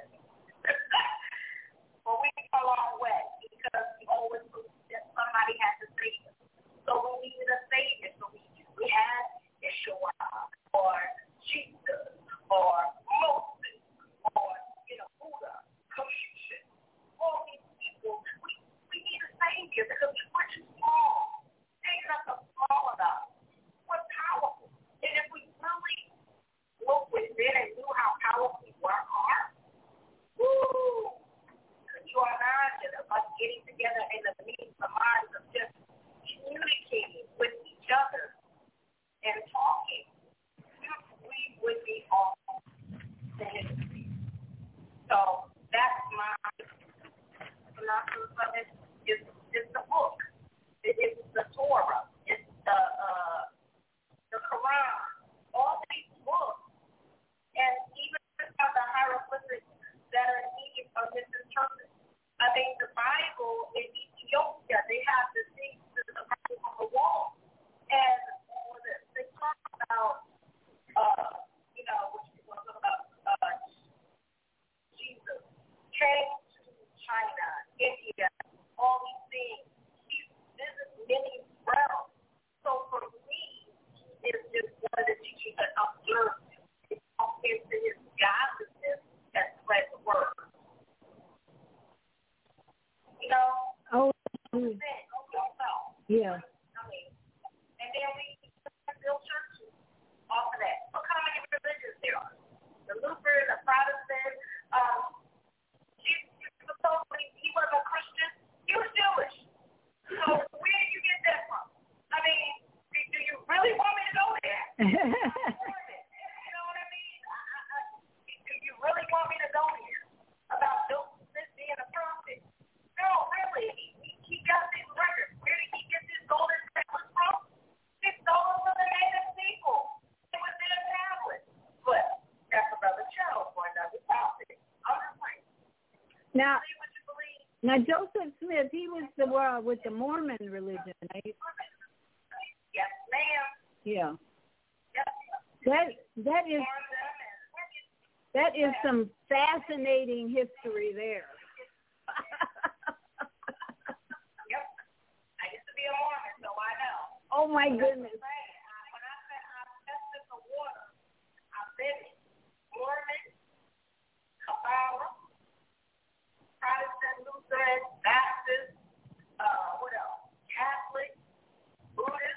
but we go a long way because we always believe that somebody has to save us. So we needed a savior. So we we had Yeshua or Jesus or Moses or you know Buddha, Confucius, all these people. We we need a savior because we're too small. Things are so small enough. We're powerful, and if we really look within and knew how powerful we are, woo! Could you imagine us getting together in the means of minds of just communicating with each other and talking? We would be all finished. So that's my synopsis of it. It's, it's the book. It, it's the Torah. It's the uh, the Quran. All these books. And even some of the hieroglyphics that are needed are misinterpreted. I think the Bible in Ethiopia, they have the things that the Bible on the wall. And they talk about, uh, you know, which people talk about uh, Jesus came to China, India, all these things. He visited many realms. So for me, it's just one of the teachers that observed into his godliness that spread the word. You know? Oh, mm. Yeah. I mean, and then we build churches off of that. Look how many religions there are. The Lutheran, the Protestant, um, Jesus, supposedly he wasn't a Christian, he was Jewish. So where did you get that from? I mean, do, do you really want me to go there? Really want me to go here about Joseph being a prophet? No, really. He, he got these records. Where did he get this golden tablet from? He stole them from the native people. It was their tablet. But that's another show for another topic. I'm just like, now, believe what you believe. now Joseph Smith, he was the one with the Mormon religion, right? Yes, ma'am. Yeah. Yep. That that is. That is some fascinating history there. Yep. I used to be a Mormon, so I know. Oh, my goodness. When I said I tested the water, I've been it. Mormon, Kabbalah, Protestant, Lutheran, Baptist, uh, what else? Catholic, Buddhist,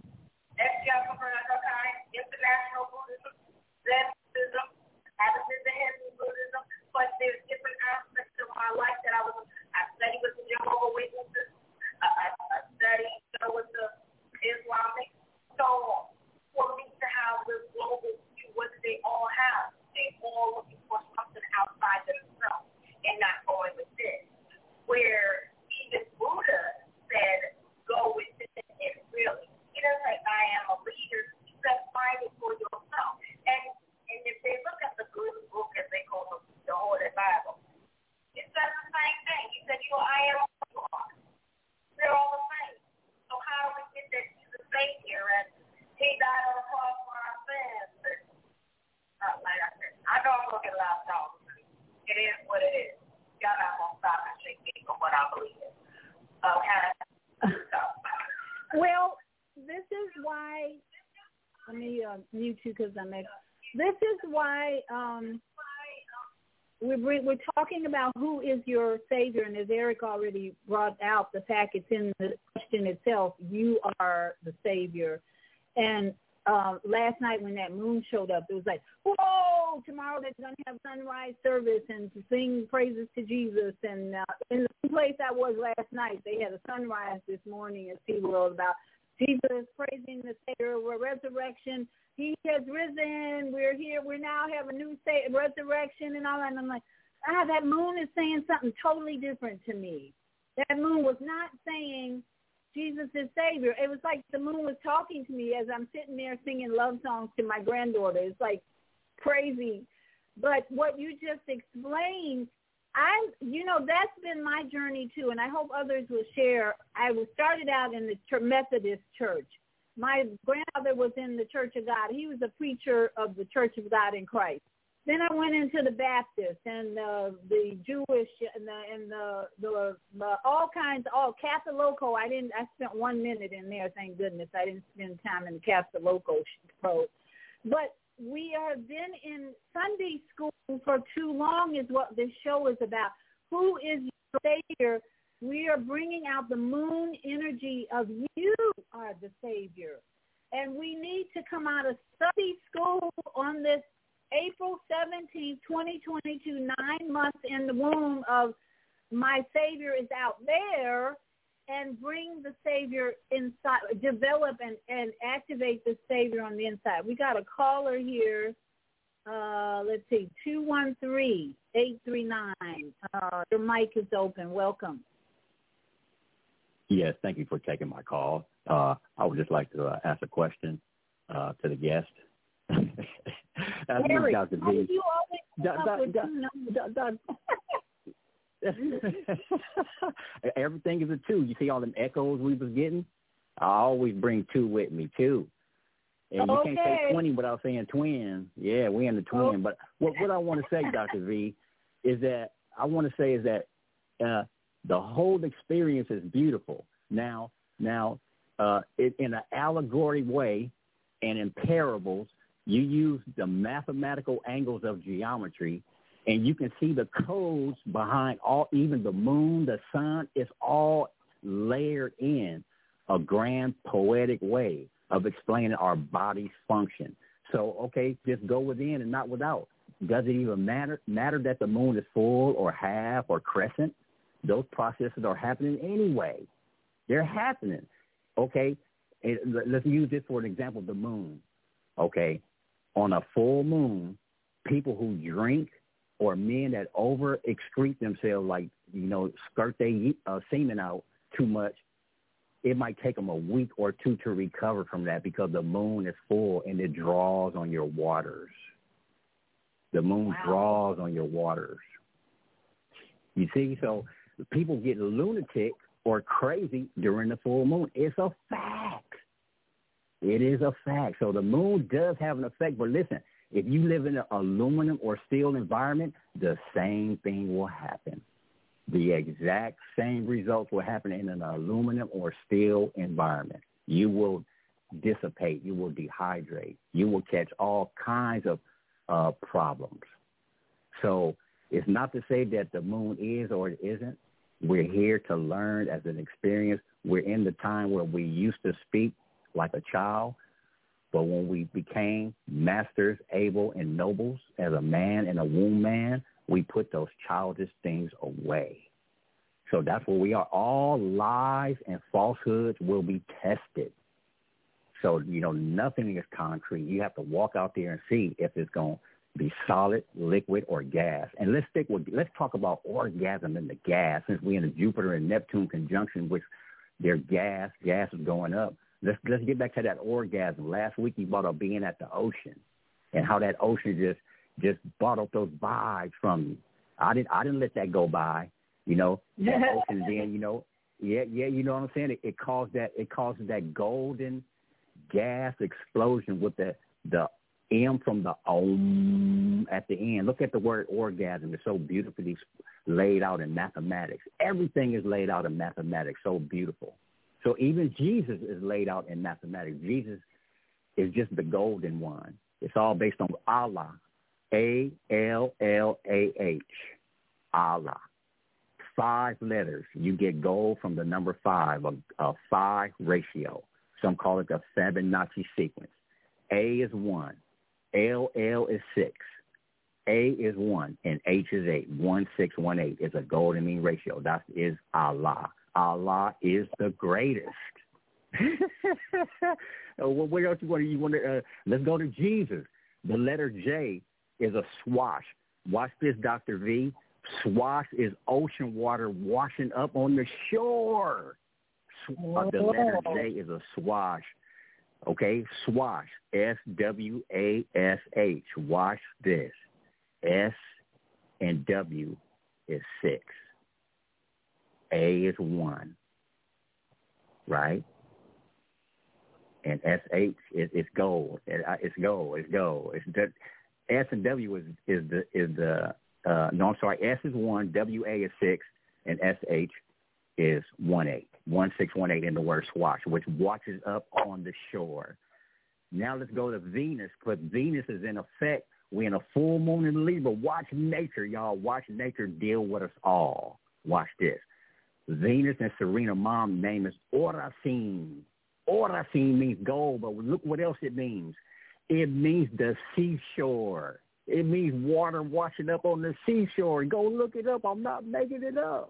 International Buddhism, Zen Buddhism. Haven't been to Hindu Buddhism, but there's different aspects of my life that I was. I studied with the Jehovah's Witnesses. Uh, I, I studied you know, with the Islamic. So for me to have this global view, what do they all have? They all looking for something outside themselves and not going within. Where even Buddha said, "Go within and really." He doesn't say, "I am a leader." He said, "Find it for yourself." And And if they look at the good book, as they call it, the Holy Bible, it says the same thing. He said, you know, I am who you are. They're all the same. So how do we get that he's a Savior and he died on the cross for our sins? And, uh, like I said, I know I'm looking loud dogs. It is what it is. Y'all not going to stop and shake me from what I believe in. Okay? So. Well, this is why, let me uh, mute you because I'm at This is why um, we're, we're talking about who is your Savior, and as Eric already brought out the fact it's in the question itself, you are the Savior. And uh, last night when that moon showed up, it was like, whoa, tomorrow they're going to have sunrise service and to sing praises to Jesus. And uh, in the same place I was last night, they had a sunrise this morning at SeaWorld about Jesus praising the Savior, resurrection. He has risen. We're here. We now have a new state, resurrection and all that. And I'm like, ah, that moon is saying something totally different to me. That moon was not saying Jesus is Savior. It was like the moon was talking to me as I'm sitting there singing love songs to my granddaughter. It's like crazy. But what you just explained, I, you know, that's been my journey too, and I hope others will share. I was started out in the Methodist church. my grandfather was in the Church of God. He was a preacher of the Church of God in Christ. Then I went into the Baptist and uh, the Jewish and the and the, the the all kinds, all Catholico. I didn't. I spent one minute in there. Thank goodness I didn't spend time in the Catholico pro. But we have been in Sunday school for too long. Is what this show is about. Who is your Savior? We are bringing out the moon energy of you are the Savior, and we need to come out of Sunday school on this April seventeenth, twenty twenty-two, nine months in the womb of my Savior is out there, and bring the Savior inside, develop and, and activate the Savior on the inside. We got a caller here. Uh, let's see, two one three, eight three nine. Uh, your mic is open. Welcome. Yes, thank you for taking my call. Uh, I would just like to uh, ask a question uh, to the guest. Eric, Doctor how did you always come up with two numbers? Everything is a two. You see all them echoes we was getting? I always bring two with me, too. And you okay. can't say twenty without saying twin. Yeah, we in the twin. Okay. But what, what I want to say, Doctor V, is that I want to say is that uh, the whole experience is beautiful. Now, now, uh, it, in an allegory way and in parables, you use the mathematical angles of geometry, and you can see the codes behind all, even the moon, the sun. It's all layered in a grand poetic way of explaining our body's function. So, okay, just go within and not without. Does it even matter matter that the moon is full or half or crescent? Those processes are happening anyway. They're happening. Okay, let's use this for an example, the moon. Okay, on a full moon, people who drink or men that over excrete themselves, like, you know, skirt their uh, semen out too much, it might take them a week or two to recover from that because the moon is full and it draws on your waters. The moon wow. draws on your waters. You see, so people get lunatic or crazy during the full moon. It's a fact. It is a fact. So the moon does have an effect. But listen, if you live in an aluminum or steel environment, the same thing will happen. The exact same results will happen in an aluminum or steel environment. You will dissipate. You will dehydrate. You will catch all kinds of uh, problems. So it's not to say that the moon is or it isn't. We're here to learn as an experience. We're in the time where we used to speak like a child, but when we became masters, able, and nobles as a man and a womb man, we put those childish things away. So that's where we are. All lies and falsehoods will be tested. So, you know, nothing is concrete. You have to walk out there and see if it's going to be solid, liquid, or gas. And let's stick with, let's talk about orgasm and the gas, since we're in a Jupiter and Neptune conjunction, which their gas, gas is going up. Let's let's get back to that orgasm. Last week you brought up being at the ocean and how that ocean just just brought up those vibes from you. I didn't I didn't let that go by. You know, that ocean then, you know, yeah, yeah, you know what I'm saying? It, it caused that it causes that golden gas explosion with the the M from the om at the end. Look at the word orgasm. It's so beautifully laid out in mathematics. Everything is laid out in mathematics, so beautiful. So even Jesus is laid out in mathematics. Jesus is just the golden one. It's all based on Allah, A L L A H, Allah. Five letters. You get gold from the number five, a, a phi ratio. Some call it the Fibonacci sequence. A is one. L L is six. A is one, and H is eight. One, six, one, eight is a golden mean ratio. That is Allah. Allah is the greatest. Well, where else you want to? You want to? Uh, let's go to Jesus. The letter J is a swash. Watch this, Doctor V. Swash is ocean water washing up on the shore. Uh, the letter J is a swash. Okay, swash. S W A S H. Watch this. S and W is six. A is one, right? and S H is it's gold. It's gold. It's gold. It's that S and W is is the is the uh, no, I'm sorry. S is one, W A is six, and S H is one eight, one six one eight in the word swatch, which watches up on the shore. Now let's go to Venus, because Venus is in effect. We're in a full moon in Libra. Watch nature, y'all. Watch nature deal with us all. Watch this. Venus and Serena mom's name is Oracene. Oracene means gold, but look what else it means. It means the seashore. It means water washing up on the seashore. Go look it up. I'm not making it up.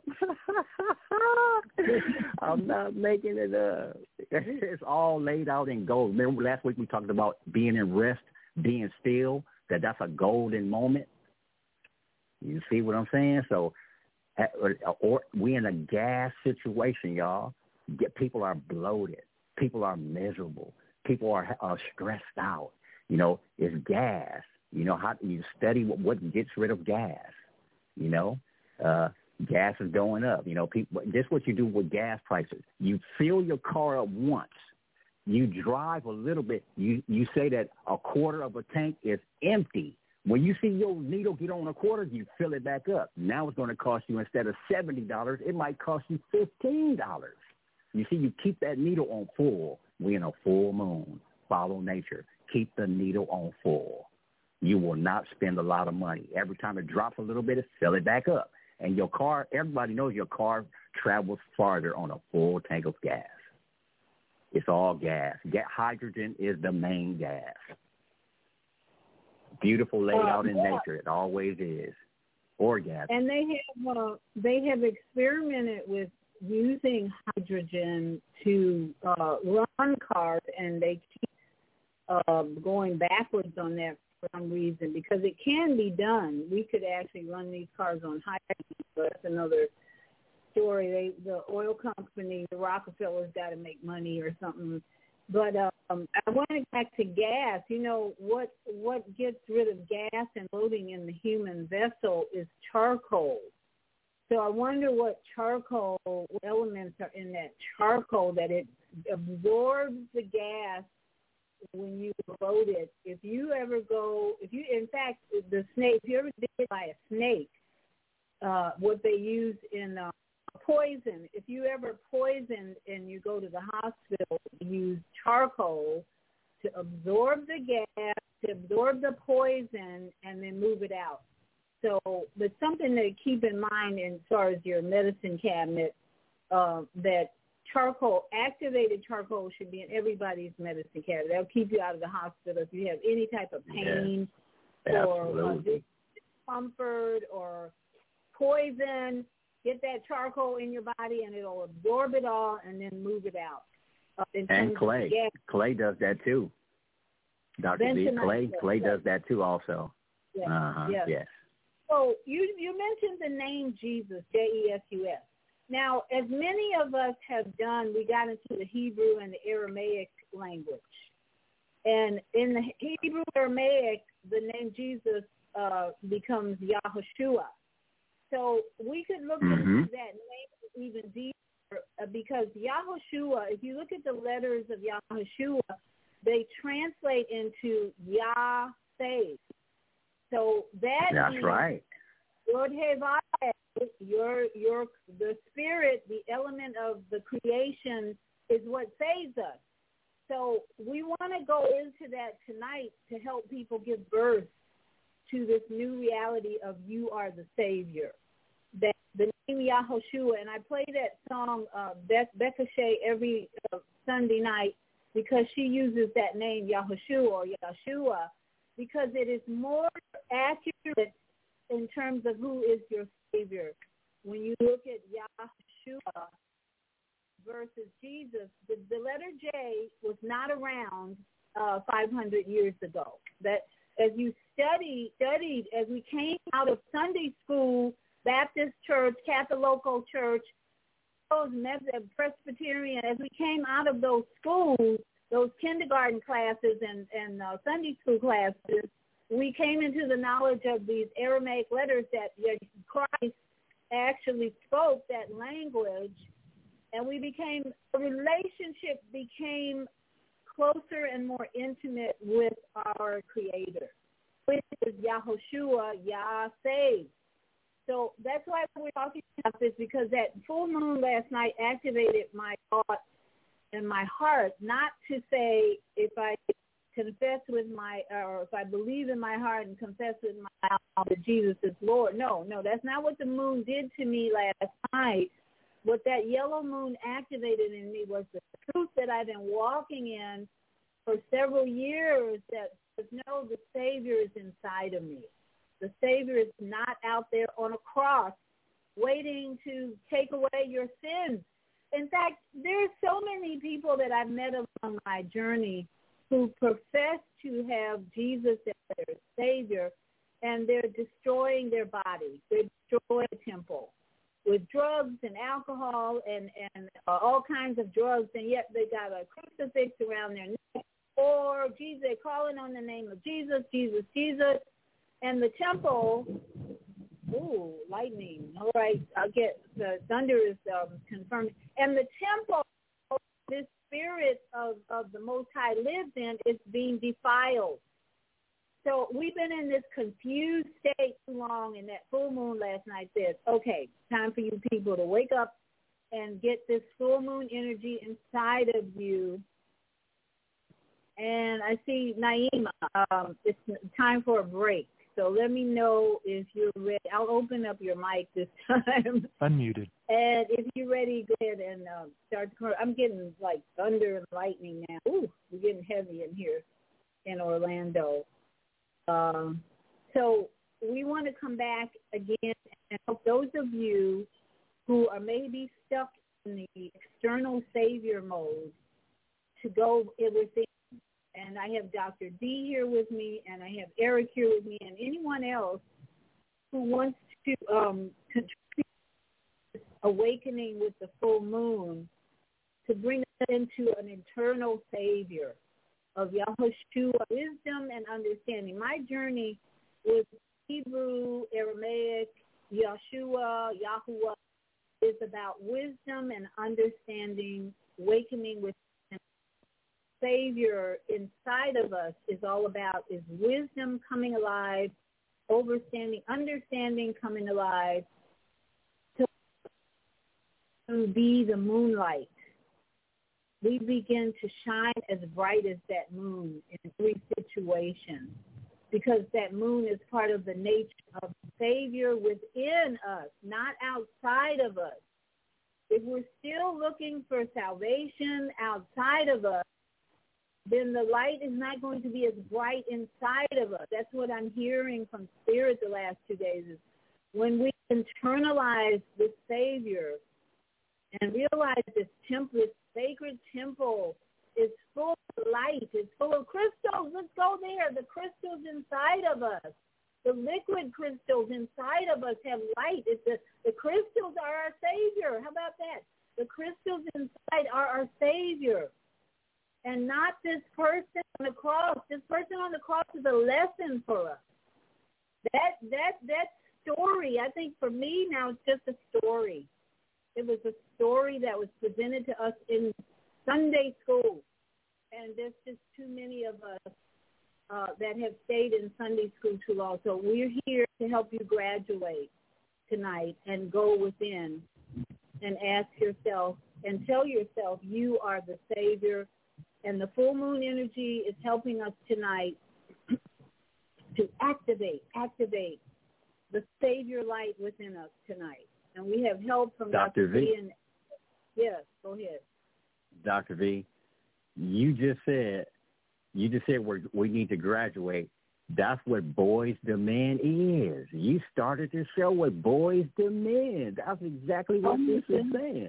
I'm not making it up. It's all laid out in gold. Remember last week we talked about being in rest, being still, that that's a golden moment. You see what I'm saying? So or, we're in a gas situation, y'all. People are bloated. People are miserable. People are, are stressed out. You know, it's gas. You know, how you study what, what gets rid of gas. You know, uh, gas is going up. You know, people. This is what you do with gas prices. You fill your car up once. You drive a little bit. You you say that a quarter of a tank is empty. When you see your needle get on a quarter, you fill it back up. Now it's going to cost you, instead of seventy dollars, it might cost you fifteen dollars. You see, you keep that needle on full. We're in a full moon. Follow nature. Keep the needle on full. You will not spend a lot of money. Every time it drops a little bit, fill it back up. And your car, everybody knows your car travels farther on a full tank of gas. It's all gas. Hydrogen is the main gas. Beautiful laid uh, out in yeah. nature. It always is. Orgasm. And they have uh, they have experimented with using hydrogen to uh, run cars, and they keep uh, going backwards on that for some reason, because it can be done. We could actually run these cars on hydrogen, but that's another story. They, the oil company, the Rockefellers, got to make money or something. But um, I went back to gas. You know, what what gets rid of gas and loading in the human vessel is charcoal. So I wonder what charcoal what elements are in that charcoal that it absorbs the gas when you load it. If you ever go, if you, in fact, the snake, if you ever get bit by a snake, uh, what they use in uh, poison, if you ever poisoned and you go to the hospital, you use charcoal to absorb the gas, to absorb the poison, and then move it out. So there's something to keep in mind as far as your medicine cabinet, uh, that charcoal, activated charcoal should be in everybody's medicine cabinet. That'll keep you out of the hospital if you have any type of pain yes, or uh, discomfort or poison. Get that charcoal in your body, and it'll absorb it all and then move it out. Uh, and clay. Clay does that too. Doctor B, Clay, Clay does that too also. Yes. Uh-huh. Yes. yes. So you you mentioned the name Jesus, J E S U S. Now, as many of us have done, we got into the Hebrew and the Aramaic language. And in the Hebrew Aramaic, the name Jesus uh, becomes Yahushua. So we could look mm-hmm. into that name even deeper, uh, because Yahushua, if you look at the letters of Yahushua, they translate into Yah saves. So that That's means right. Lord Hevai, your your the spirit, the element of the creation is what saves us. So we want to go into that tonight to help people give birth to this new reality of you are the Savior. That the name Yahushua, and I play that song uh, Beth Becca Shea every uh, Sunday night because she uses that name Yahushua or Yeshua, because it is more accurate in terms of who is your Savior. When you look at Yahshua versus Jesus, the, the letter J was not around uh, five hundred years ago. That as you study, studied, as we came out of Sunday school, Baptist church, Catholic church, those Presbyterian, as we came out of those schools, those kindergarten classes and, and uh, Sunday school classes, we came into the knowledge of these Aramaic letters that Christ actually spoke that language, and we became, a relationship became closer and more intimate with our Creator, which is Yahushua, Yah saves. So that's why we're talking about this, because that full moon last night activated my thoughts and my heart, not to say if I confess with my, or if I believe in my heart and confess with my mouth that Jesus is Lord. No, no, that's not what the moon did to me last night. What that yellow moon activated in me was the truth that I've been walking in for several years, that no, the Savior is inside of me. The Savior is not out there on a cross waiting to take away your sins. In fact, there are so many people that I've met along my journey who profess to have Jesus as their Savior, and they're destroying their body. They're destroying the temple with drugs and alcohol and, and uh, all kinds of drugs, and yet they got a crucifix around their neck, or Jesus, they're calling on the name of Jesus, Jesus, Jesus. And the temple, ooh, lightning. All right, I'll get, the thunder is um, confirmed. And the temple, this spirit of, of the Most High lives in, is being defiled. So we've been in this confused state too long, and that full moon last night said, okay, time for you people to wake up and get this full moon energy inside of you. And I see Naima, um, it's time for a break. So let me know if you're ready. I'll open up your mic this time. Unmuted. And if you're ready, go ahead and uh, start. I'm getting like thunder and lightning now. Ooh, we're getting heavy in here in Orlando. Um, so we want to come back again and help those of you who are maybe stuck in the external savior mode to go within. And I have Doctor D here with me, and I have Eric here with me, and anyone else who wants to um, contribute to awakening with the full moon to bring us into an eternal Savior of Yahushua, wisdom and understanding. My journey with Hebrew, Aramaic, Yeshua, Yahuwah is about wisdom and understanding, awakening with Savior inside of us is all about is wisdom coming alive, overstanding, understanding coming alive, to be the moonlight. We begin to shine as bright as that moon in every situation, because that moon is part of the nature of Savior within us, not outside of us. If we're still looking for salvation outside of us, then the light is not going to be as bright inside of us. That's what I'm hearing from Spirit the last two days, is when we internalize the Savior and realize this temple, this sacred temple is full of light, it's full of crystals. Let's go there. The crystals inside of us, the liquid crystals inside of us have light. It's the, the crystals are our Savior. How about that? The crystals inside are our Savior. And not this person on the cross. This person on the cross is a lesson for us. That that that story, I think for me now, it's just a story. It was a story that was presented to us in Sunday school. And there's just too many of us uh, that have stayed in Sunday school too long. So we're here to help you graduate tonight and go within and ask yourself and tell yourself you are the Savior. And the full moon energy is helping us tonight to activate, activate the Savior light within us tonight. And we have help from Doctor V. V and, yes, go ahead. Doctor V, you just said, you just said we we need to graduate. That's what Boys to Men is. You started the show with Boys to Men. That's exactly what this is saying.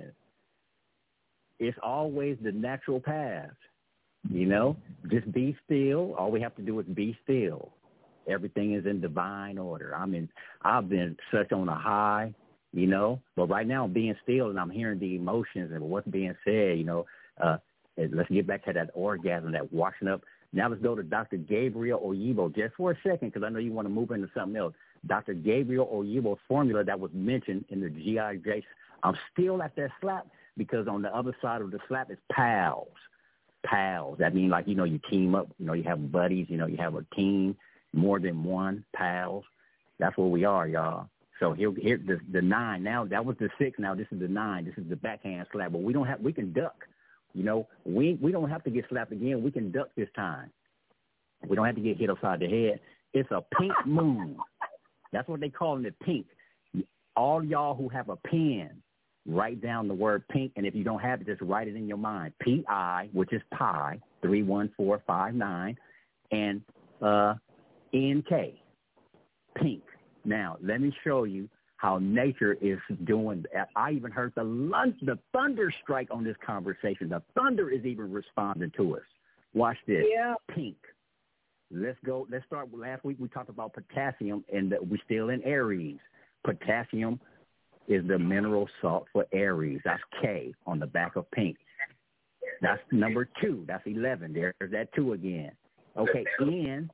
It's always the natural path. You know, just be still. All we have to do is be still. Everything is in divine order. I mean, I've been such on a high, you know, but right now I'm being still and I'm hearing the emotions and what's being said, you know. Uh, let's get back to that orgasm, that washing up. Now let's go to Doctor Gabriel Oyibo just for a second, because I know you want to move into something else. Doctor Gabriel Oyibo's formula that was mentioned in the G I J. I'm still at that slap because on the other side of the slap is pals. pals. That means, like, you know, you team up. You know, you have buddies. You know, you have a team, more than one, pals. That's what we are, y'all. So here, here the, the nine. Now, that was the six. Now this is the nine. This is the backhand slap. But we don't have – we can duck. You know, we we don't have to get slapped again. We can duck this time. We don't have to get hit upside the head. It's a pink moon. That's what they calling it, pink. All y'all who have a pen, write down the word pink, and if you don't have it, just write it in your mind. P I, which is pi, three one four five nine, and uh, N K, pink. Now, let me show you how nature is doing. I even heard the lunch, the thunder strike on this conversation. The thunder is even responding to us. Watch this. Yeah. Pink. Let's go. Let's start with last week. We talked about potassium, and we're still in Aries. Potassium is the mineral salt for Aries. That's K on the back of pink. That's number two. That's eleven. There's that two again. Okay, N,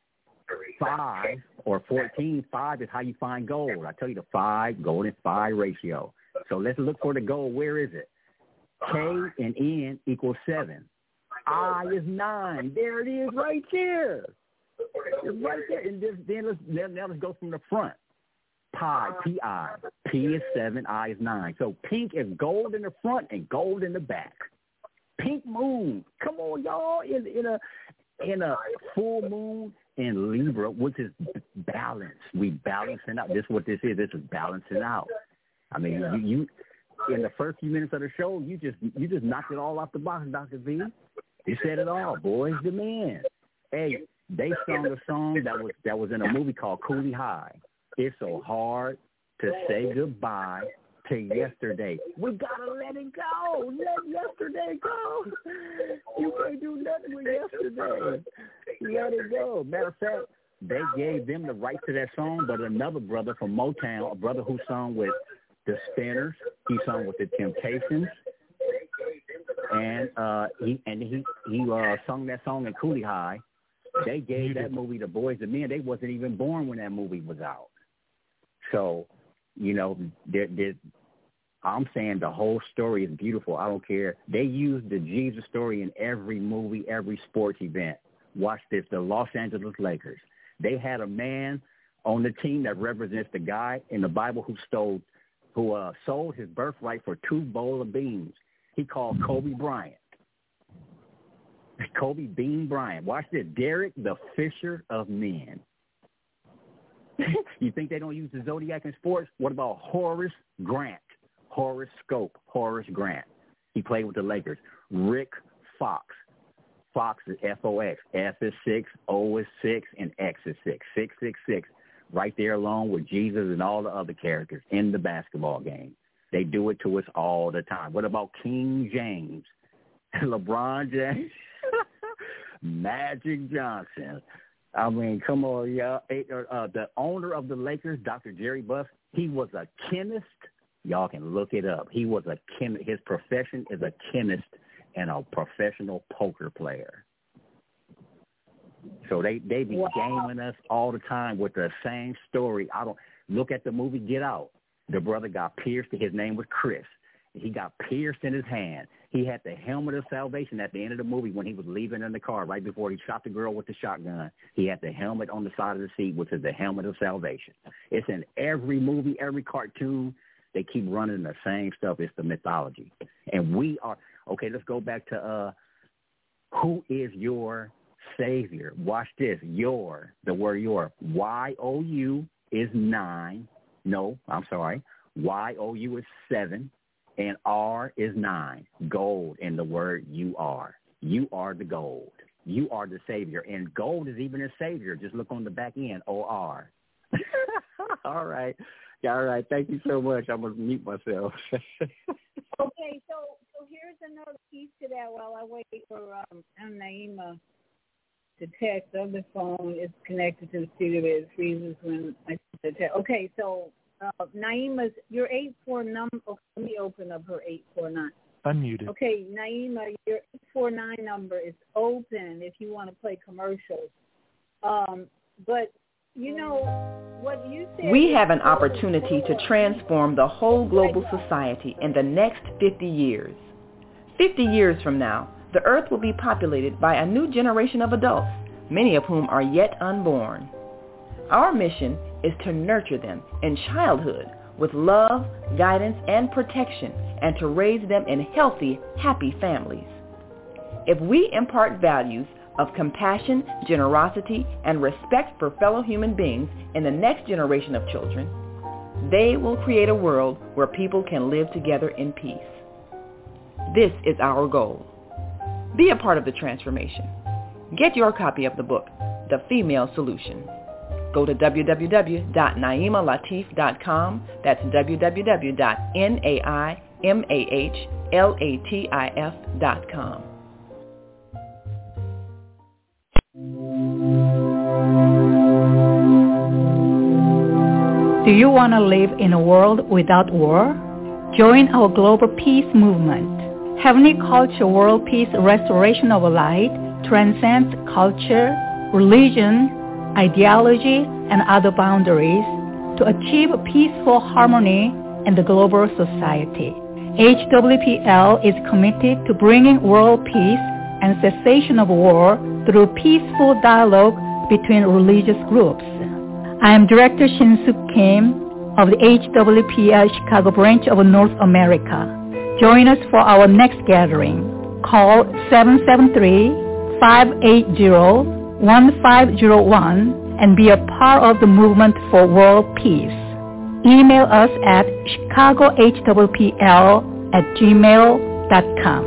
five or fourteen. Five is how you find gold. I tell you the five, gold and five ratio. So let's look for the gold. Where is it? K and N equals seven. I is nine. There it is right there. It's right there. And this, then let's, now let's go from the front. Pi, P I. P is seven, I is nine. So pink is gold in the front and gold in the back. Pink moon. Come on, y'all. In, in a in a full moon in Libra, which is balance. We balancing out. This is what this is. This is balancing out. I mean, you, you in the first few minutes of the show, you just you just knocked it all off the box, Doctor V. You said it all. Boys the men. Hey, they sung a song that was that was in a movie called Cooley High. It's so hard to say goodbye to yesterday. We gotta let it go. Let yesterday go. You can't do nothing with yesterday. Let it go. Matter of fact, they gave them the right to that song, but another brother from Motown, a brother who sung with the Spinners, he sung with the Temptations, and uh, he and he he uh, sung that song in Cooley High. They gave that movie to Boys and Men. They wasn't even born when that movie was out. So, you know, they're, they're, I'm saying the whole story is beautiful. I don't care. They use the Jesus story in every movie, every sports event. Watch this, the Los Angeles Lakers. They had a man on the team that represents the guy in the Bible who stole, who uh, sold his birthright for two bowl of beans. He called Kobe Bryant. Kobe Bean Bryant. Watch this, Derek the Fisher of Men. You think they don't use the zodiac in sports? What about Horace Grant? Horoscope, Horace Grant. He played with the Lakers. Rick Fox. Fox is F O X. F is six, O is six, and X is six. six six six. Right there along with Jesus and all the other characters in the basketball game. They do it to us all the time. What about King James? LeBron James? Magic Johnson. I mean, come on, y'all. Uh, the owner of the Lakers, Doctor Jerry Buss, he was a chemist. Y'all can look it up. He was a chem. His profession is a chemist and a professional poker player. So they, they be wow. gaming us all the time with the same story. I don't look at the movie Get Out. The brother got pierced. His name was Chris. He got pierced in his hand. He had the helmet of salvation at the end of the movie when he was leaving in the car, right before he shot the girl with the shotgun. He had the helmet on the side of the seat, which is the helmet of salvation. It's in every movie, every cartoon. They keep running the same stuff. It's the mythology. And we are, okay, let's go back to uh, who is your Savior? Watch this. Your, the word your, Y O U is nine. No, I'm sorry. Y O U is seven. And R is nine, gold in the word you are. You are the gold. You are the Savior. And gold is even a Savior. Just look on the back end, O R. All right. All right. Thank you so much. I'm going to mute myself. Okay, so so here's another piece to that while I wait for um, Naima to text. The other phone is connected to the studio. It freezes when I text. Okay, so Uh, Naima's, your eight four number, okay, let me open up her eight four nine. Unmuted. Okay, Naima, your eight four nine number is open if you want to play commercials. Um, but, you know, what you said... We have an opportunity to transform the whole global society in the next fifty years. fifty years from now, the earth will be populated by a new generation of adults, many of whom are yet unborn. Our mission is to nurture them in childhood with love, guidance, and protection, and to raise them in healthy, happy families. If we impart values of compassion, generosity, and respect for fellow human beings in the next generation of children, they will create a world where people can live together in peace. This is our goal. Be a part of the transformation. Get your copy of the book, The Female Solution. Go to w w w dot naima latif dot com. That's w w w dot naima latif dot com. Do you want to live in a world without war? Join our global peace movement. Heavenly Culture World Peace Restoration of Light transcends culture, religion, ideology, and other boundaries to achieve peaceful harmony in the global society. H W P L is committed to bringing world peace and cessation of war through peaceful dialogue between religious groups. I am Director Shin-Suk Kim of the H W P L Chicago branch of North America. Join us for our next gathering. Call seven seven three, five eight zero, one five zero one and be a part of the movement for world peace. Email us at chicagohwpl at gmail dot com.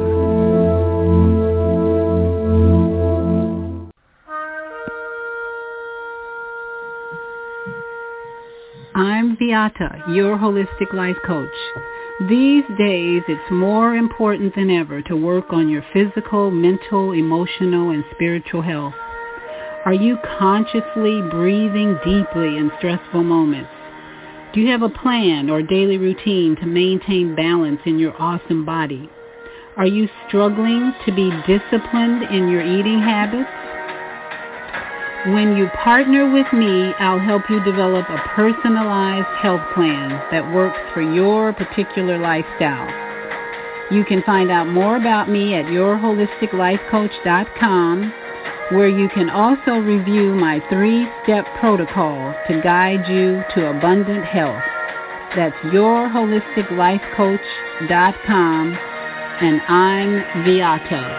I'm Beata, your holistic life coach. These days, it's more important than ever to work on your physical, mental, emotional, and spiritual health. Are you consciously breathing deeply in stressful moments? Do you have a plan or daily routine to maintain balance in your awesome body? Are you struggling to be disciplined in your eating habits? When you partner with me, I'll help you develop a personalized health plan that works for your particular lifestyle. You can find out more about me at your holistic life coach dot com, where you can also review my three-step protocol to guide you to abundant health. That's your holistic life coach dot com, and I'm Beata.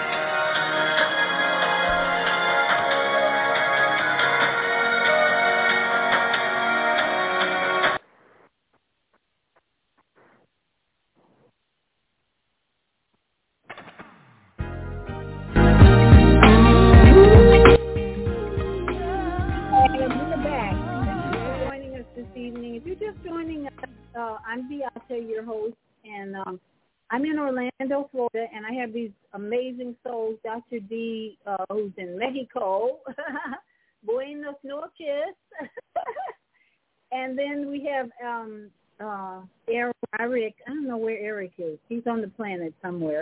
I'm Beata, your host, and um, I'm in Orlando, Florida, and I have these amazing souls, Doctor D, uh, who's in Mexico, Buenos noches, and then we have um, uh, Eric, I don't know where Eric is. He's on the planet somewhere.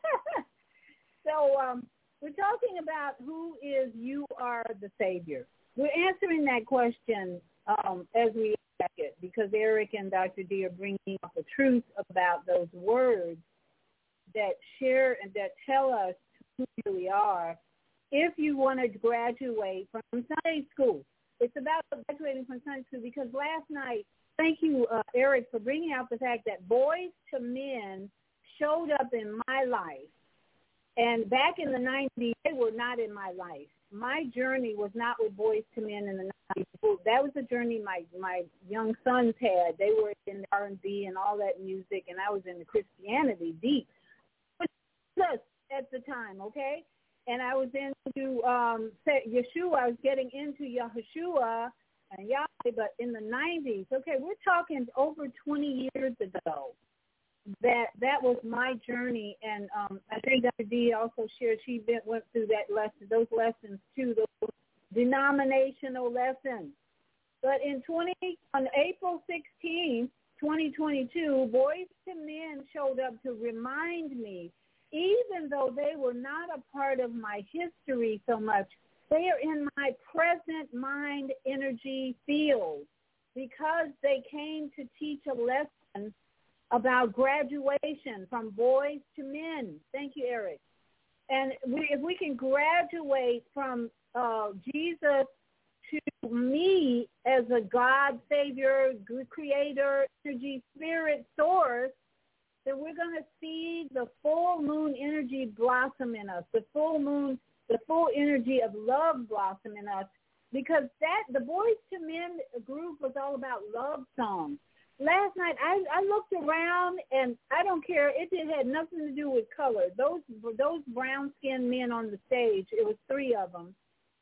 So um, we're talking about who is You Are the Savior. We're answering that question um, as we it, because Eric and Doctor D are bringing up the truth about those words that share and that tell us who we really are. If you want to graduate from Sunday school, it's about graduating from Sunday school, because last night, thank you, uh, Eric, for bringing out the fact that Boys to Men showed up in my life. And back in the nineties, they were not in my life. My journey was not with Boys to Men in the nineties. That was a journey my, my young sons had. They were in R and B and all that music, and I was in the Christianity deep. But at the time, okay? And I was into um, Yeshua. I was getting into Yahushua and Yahweh, but in the nineties, okay, we're talking over twenty years ago. That that was my journey, and um, I think Doctor D also shared she been, went through that lesson, those lessons too, those denominational lessons. But in twenty on April sixteenth, twenty twenty-two, Boys to Men showed up to remind me, even though they were not a part of my history so much, they are in my present mind energy field, because they came to teach a lesson about graduation from boys to men. Thank you, Eric. And we, if we can graduate from uh, Jesus to me as a God, Savior, Creator, energy, Spirit, Source, then we're going to see the full moon energy blossom in us, the full moon, the full energy of love blossom in us, because that the Boys to Men group was all about love songs. Last night, I, I looked around, and I don't care. It, it had nothing to do with color. Those those brown-skinned men on the stage, it was three of them,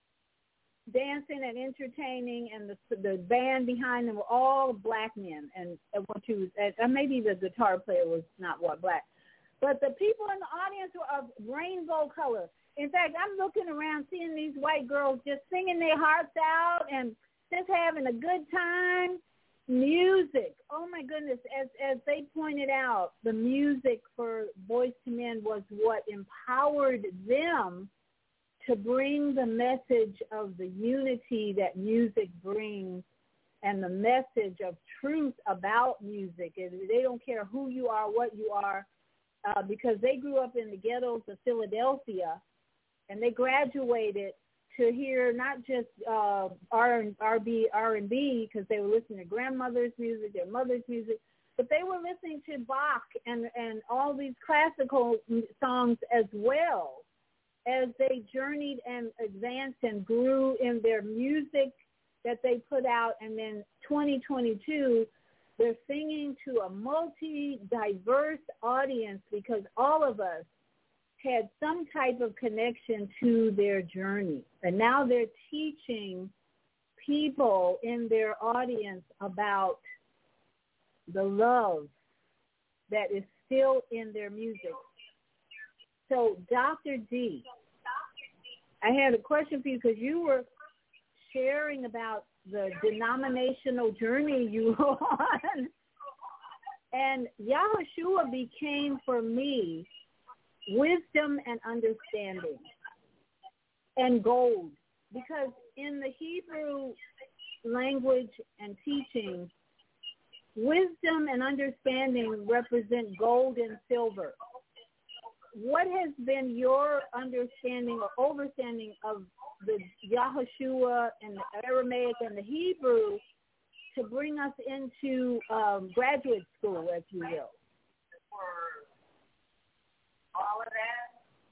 dancing and entertaining, and the the band behind them were all black men. And, and what you and maybe the guitar player was not what black, but the people in the audience were of rainbow color. In fact, I'm looking around, seeing these white girls just singing their hearts out and just having a good time. Music, oh my goodness, as as they pointed out, the music for Boys to Men was what empowered them to bring the message of the unity that music brings and the message of truth about music. And they don't care who you are, what you are, uh, because they grew up in the ghettos of Philadelphia, and they graduated to hear not just uh, R and B, R and B, because they were listening to grandmother's music, their mother's music, but they were listening to Bach and, and all these classical songs as well, as they journeyed and advanced and grew in their music that they put out. And then twenty twenty-two, they're singing to a multi-diverse audience, because all of us had some type of connection to their journey. And now they're teaching people in their audience about the love that is still in their music. So, Doctor D, I had a question for you, because you were sharing about the denominational journey you were on. And Yahushua became, for me, wisdom and understanding and gold, because in the Hebrew language and teaching, wisdom and understanding represent gold and silver. What has been your understanding or overstanding of the Yahushua and the Aramaic and the Hebrew to bring us into um, graduate school, if you will? All of that,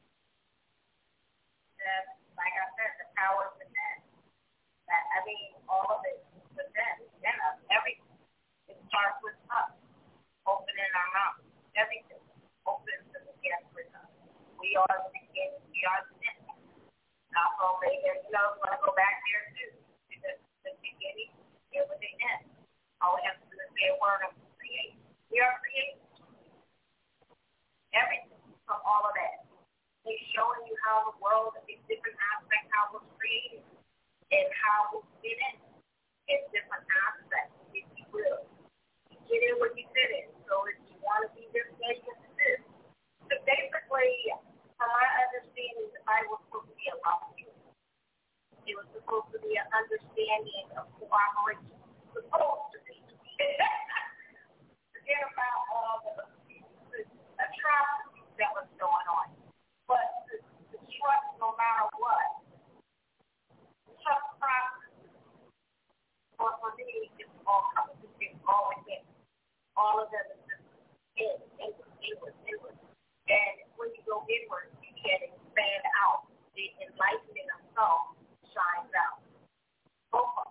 that, like I said, the power of the net. That, I mean, all of it is within, within us. Everything. It starts with us, opening our mouth. Everything opens to the gift with us. We are the beginning. We are the net. Now, so maybe, you know, we want to go back there, too. Because the beginning, it was a net. All we have to do is say a word of create. We are created. Everything. From all of that. He's showing you how the world, in different aspects, how it was created, and how it's fit in, in different aspects, if you will. You get in what you fit in. So if you want to be this way, you can do this. So basically, from my understanding, the Bible was supposed to be a love story. It was supposed to be an understanding of cooperation. Supposed to be. Forget about all the, the atrocities that was going on. But the, the trust, no matter what, the trust process, for, for me, it's all coming to it's all within. All of them is just it. It was, it was, it was. And when you go inward, you can expand out. The enlightenment of soul shines out. Both of them.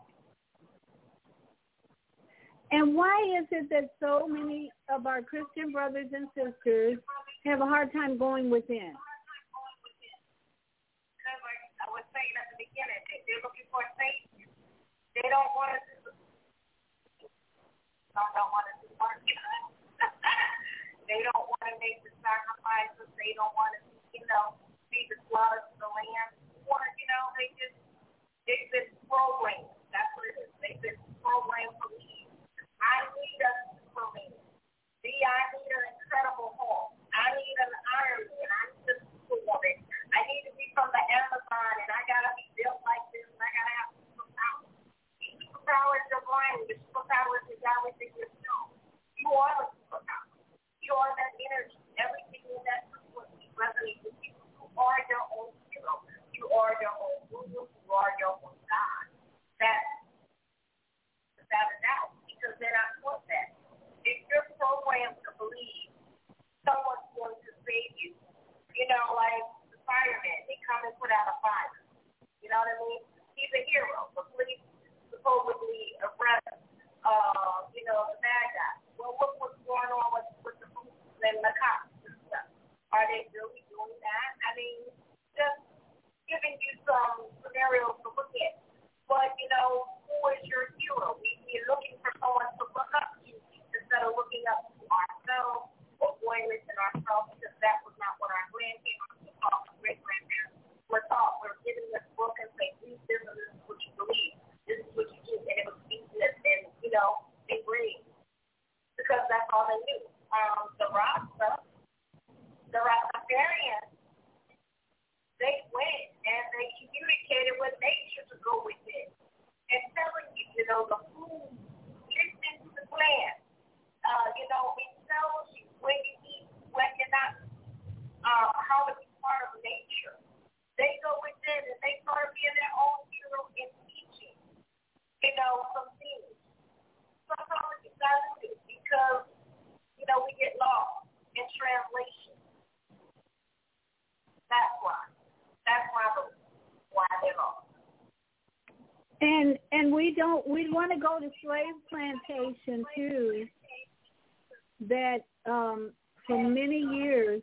And why is it that so many of our Christian brothers and sisters have a hard time going within? Because like I was saying at the beginning, they, they're looking for a savior. They don't want to do Some don't want to do work. They don't want to make the sacrifices. They don't want to, you know, feed the blood of the lamb. Or, you know, they just, they've been programmed. That's what it is. They've been programmed for me. I need a Superman. B, I need an Incredible Hulk. I need an Iron Man. I need a And and we don't we want to go to slave plantation too. That um, for many years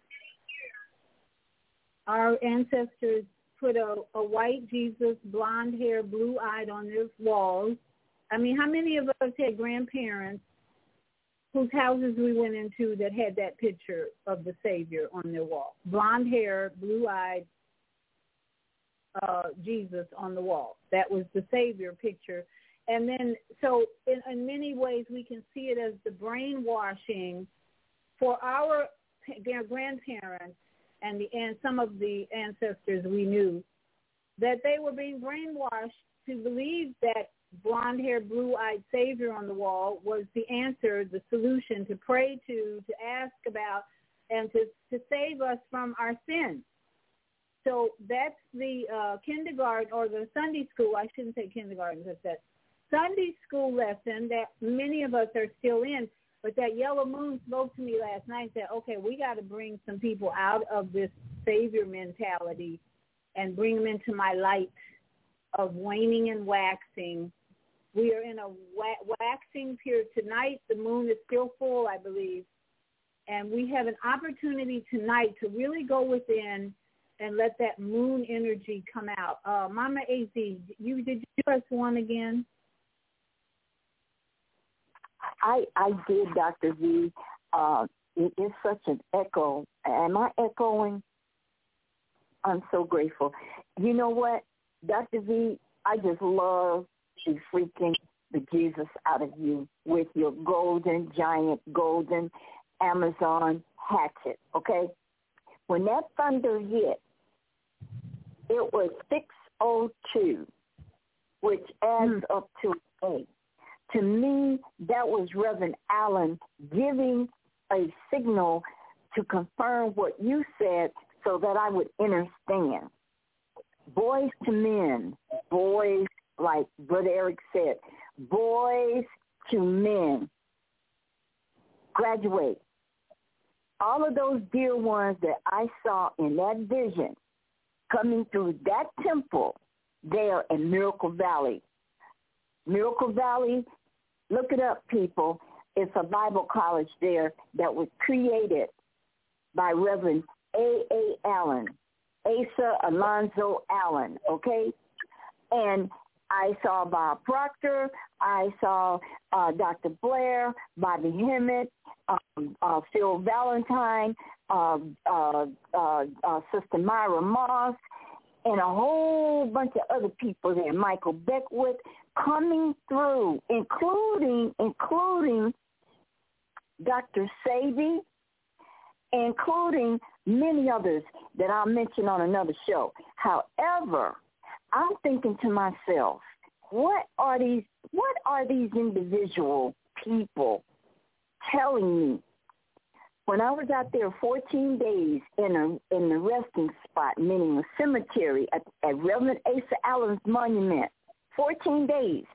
our ancestors put a, a white Jesus, blonde hair, blue eyed on their walls. I mean, how many of us had grandparents whose houses we went into that had that picture of the Savior on their wall? Blonde hair, blue eyed uh, Jesus on the wall. That was the Savior picture. And then, so in, in many ways, we can see it as the brainwashing for our grandparents and the and some of the ancestors we knew, that they were being brainwashed to believe that blonde-haired, blue-eyed Savior on the wall was the answer, the solution to pray to, to ask about, and to, to save us from our sins. So that's the uh, kindergarten or the Sunday school, I shouldn't say kindergarten, because that's Sunday school lesson that many of us are still in. But that yellow moon spoke to me last night and said, okay, we got to bring some people out of this Savior mentality and bring them into my light of waning and waxing. We are in a wa- waxing period. Tonight, the moon is still full, I believe. And we have an opportunity tonight to really go within and let that moon energy come out. Uh, Mama A Z, you, did you press one again? I, I did, Doctor V. Uh, it is such an echo. Am I echoing? I'm so grateful. You know what, Doctor V, I just love the freaking the Jesus out of you with your golden, giant, golden Amazon hatchet, okay? When that thunder hit, it was six oh two, which adds mm. up to eight. To me, that was Reverend Allen giving a signal to confirm what you said so that I would understand. Boys to men, boys, like Brother Eric said, boys to men, graduate. All of those dear ones that I saw in that vision coming through that temple there in Miracle Valley. Miracle Valley, look it up, people. It's a Bible college there that was created by Reverend A A. Allen, Asa Alonzo Allen, okay? And I saw Bob Proctor. I saw uh, Doctor Blair, Bobby Hemmett, um, uh, Phil Valentine, uh, uh, uh, uh, Sister Myra Moss, and a whole bunch of other people there, Michael Beckwith, coming through, including including Doctor Savy, including many others that I'll mention on another show. However, I'm thinking to myself, what are these what are these individual people telling me? When I was out there fourteen days in a in the resting spot, meaning a cemetery at, at Reverend Asa Allen's monument, fourteen days,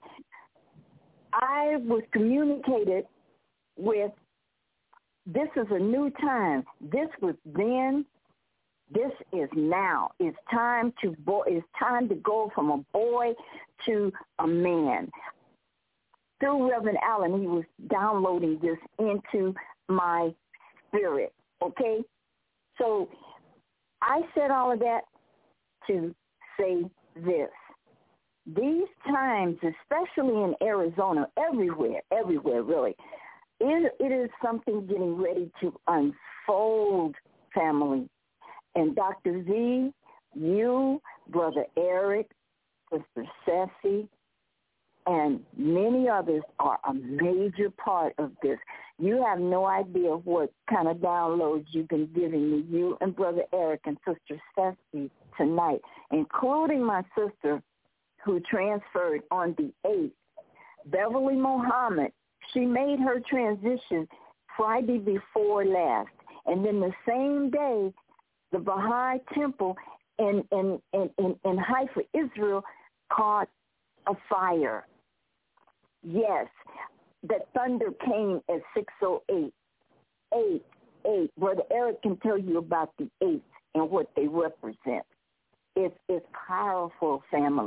I was communicated with, this is a new time. This was then. This is now. It's time to bo- It's time to go from a boy to a man. Through Reverend Allen, he was downloading this into my spirit, okay? So I said all of that to say this. These times, especially in Arizona, everywhere, everywhere really, it, it is something getting ready to unfold, family. And Doctor V, you, Brother Eric, Sister Ceci, and many others are a major part of this. You have no idea what kind of downloads you've been giving me, you and Brother Eric and Sister Ceci tonight, including my sister who transferred on the eighth, Beverly Muhammad. She made her transition Friday before last. And then the same day, the Baha'i Temple in, in, in, in, in Haifa, Israel, caught a fire. Yes, that thunder came at six oh eight. Eight, eight. Brother Eric can tell you about the eight and what they represent. It's, it's powerful, family.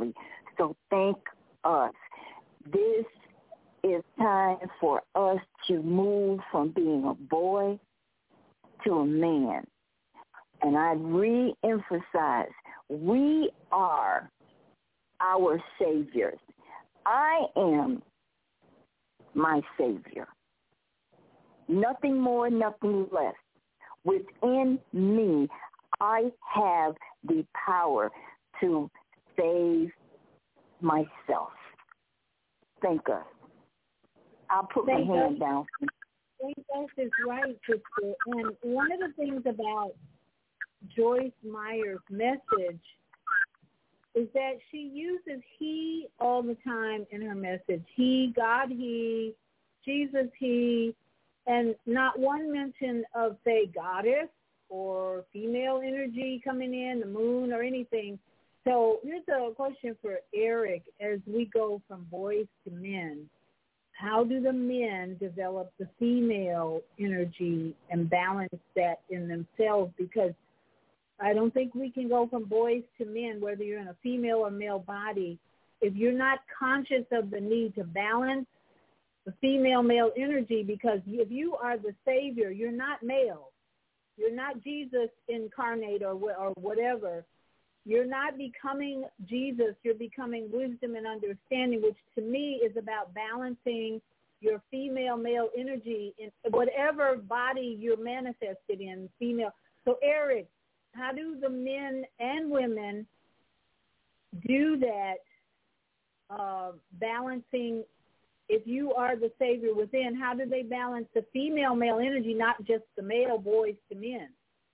So thank us. This is time for us to move from being a boy to a man. And I re-emphasize, we are our saviors. I am my savior. Nothing more, nothing less. Within me, I have the power to save myself. Thank us. I'll put Thank my hand us. down. Thank us is right, sister. And one of the things about Joyce Meyer's message is that she uses he all the time in her message. He, God, he, Jesus, he, and not one mention of, say, goddess or female energy coming in, the moon or anything. So here's a question for Eric as we go from boys to men. How do the men develop the female energy and balance that in themselves? Because I don't think we can go from boys to men, whether you're in a female or male body, if you're not conscious of the need to balance the female-male energy, because if you are the savior, you're not male. You're not Jesus incarnate or or whatever. You're not becoming Jesus. You're becoming wisdom and understanding, which to me is about balancing your female-male energy in whatever body you're manifested in, female. So, Eric, how do the men and women do that, uh, balancing, if you are the savior within, how do they balance the female-male energy, not just the male boys to men?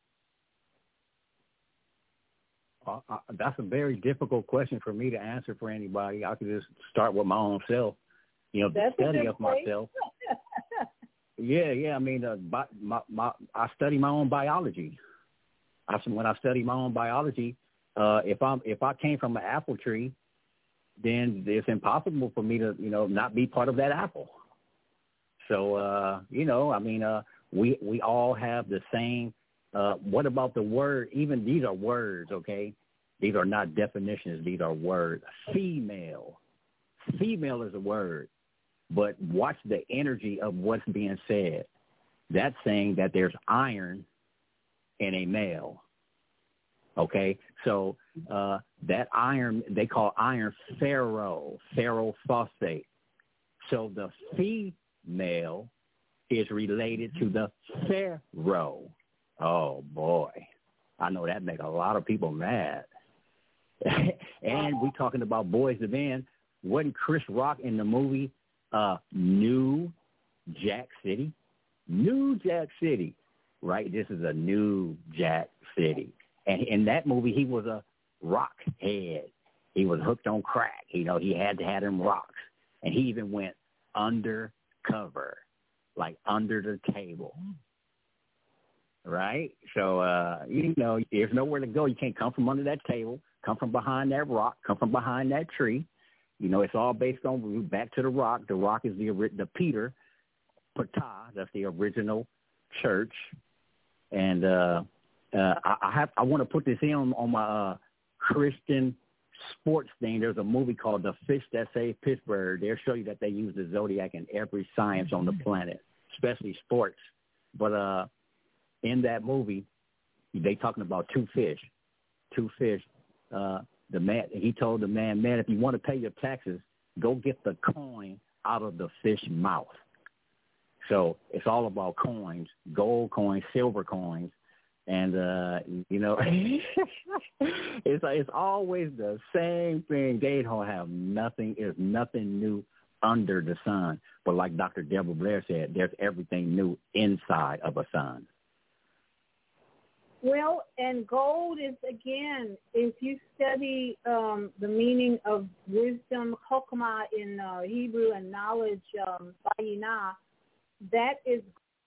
Uh, uh, that's a very difficult question for me to answer for anybody. I could just start with my own self, you know, the study of myself. yeah, yeah. I mean, uh, by, my, my, I study my own biology. I, when I study my own biology, uh, if I'm if I came from an apple tree, then it's impossible for me to, you know, not be part of that apple. So, uh, you know, I mean, uh, we we all have the same. Uh, what about the word? Even these are words, okay? These are not definitions. These are words. Female. Female is a word. But watch the energy of what's being said. That's saying that there's iron in a male. Okay? So uh, that iron, they call iron ferro, ferrophosphate. So the female is related to the ferro. Oh, boy. I know that make a lot of people mad. And we talking about boys to men. Wasn't Chris Rock in the movie uh, New Jack City? New Jack City, right? This is a New Jack City. And in that movie, he was a rock head. He was hooked on crack. You know, he had to have them rocks. And he even went undercover, like under the table. Right? So, uh, you know, there's nowhere to go. You can't come from under that table, come from behind that rock, come from behind that tree. You know, it's all based on back to the rock. The rock is the the Peter, Patah, that's the original church. And uh, uh, I, I have I want to put this in on, on my uh, Christian sports thing. There's a movie called The Fish That Saved Pittsburgh. They'll show you that they use the zodiac in every science on the planet, especially sports. But uh, in that movie, they talking about two fish, two fish. Uh, the man, he told the man, man, if you want to pay your taxes, go get the coin out of the fish mouth. So it's all about coins, gold coins, silver coins, and uh, you know, it's it's always the same thing. They don't have nothing. There's nothing new under the sun. But like Doctor Deborah Blair said, there's everything new inside of a sun. Well, and gold is, again, if you study um, the meaning of wisdom, chokmah in uh, Hebrew, and knowledge, um, bayinah, that is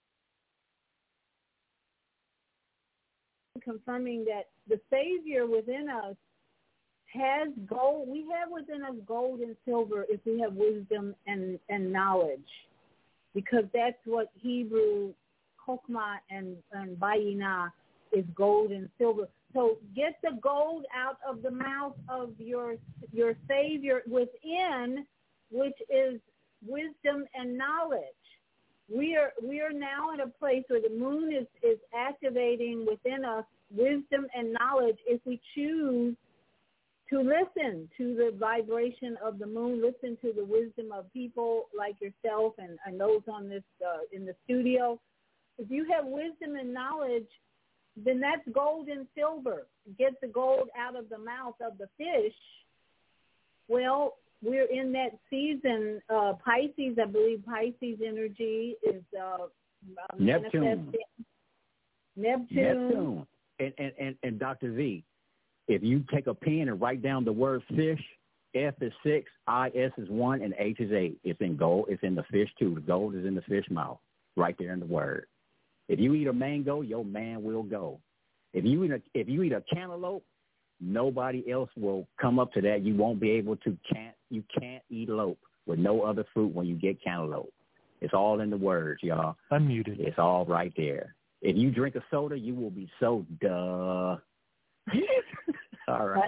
confirming that the Savior within us has gold. We have within us gold and silver if we have wisdom and, and knowledge, because that's what Hebrew, chokmah, and, and bayinah is, gold and silver. So get the gold out of the mouth of your your Savior within, which is wisdom and knowledge. We are we are now in a place where the moon is, is activating within us wisdom and knowledge if we choose to listen to the vibration of the moon, listen to the wisdom of people like yourself and, and those on this uh, in the studio. If you have wisdom and knowledge, then that's gold and silver. Get the gold out of the mouth of the fish. Well, we're in that season. Uh, Pisces, I believe Pisces energy is uh, Neptune. Neptune. Neptune. And, and, and, and Doctor Z, if you take a pen and write down the word fish, F is six, I, S is one, and H is eight. It's in gold. It's in the fish, too. The gold is in the fish mouth, right there in the word. If you eat a mango, your man will go. If you eat a, if you eat a cantaloupe, nobody else will come up to that. You won't be able to, can't, you can't eat lope with no other fruit when you get cantaloupe. It's all in the words, y'all. Unmuted. It's all right there. If you drink a soda, you will be so duh. All right.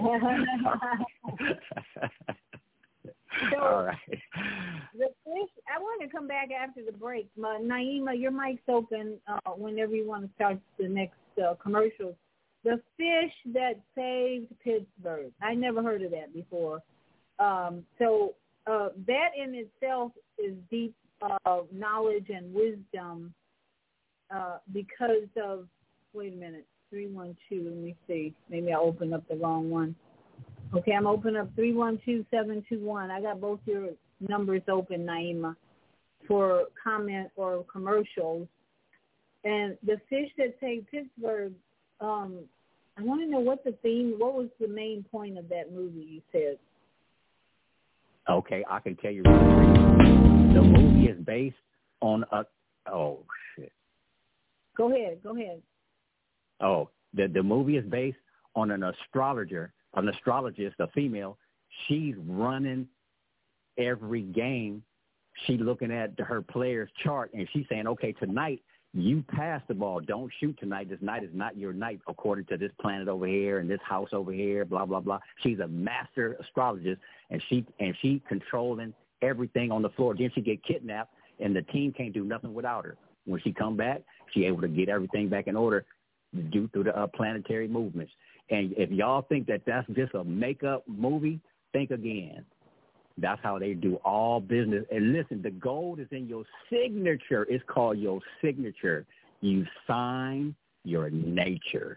So, all right. The fish, I want to come back after the break. Ma, Naima, your mic's open uh, whenever you want to start the next uh, commercial. The fish that saved Pittsburgh. I never heard of that before. Um, so uh, that in itself is deep uh, knowledge and wisdom uh, because of, wait a minute, three one two, let me see. Maybe I opened up the wrong one. Okay, I'm opening up three one two, seven two one. I got both your numbers open, Naima, for comment or commercials. And the fish that saved Pittsburgh, um, I want to know what the theme, what was the main point of that movie you said? Okay, I can tell you. The movie is based on a, oh, shit. Go ahead, go ahead. Oh, the, the movie is based on an astrologer, an astrologist, a female. She's running every game. She's looking at her player's chart, and she's saying, okay, tonight you pass the ball. Don't shoot tonight. This night is not your night, according to this planet over here and this house over here, blah, blah, blah. She's a master astrologist, and she and she controlling everything on the floor. Then she get kidnapped, and the team can't do nothing without her. When she come back, she able to get everything back in order due to the uh, planetary movements. And if y'all think that that's just a make-up movie, think again. That's how they do all business. And listen, the gold is in your signature. It's called your signature. You sign your nature.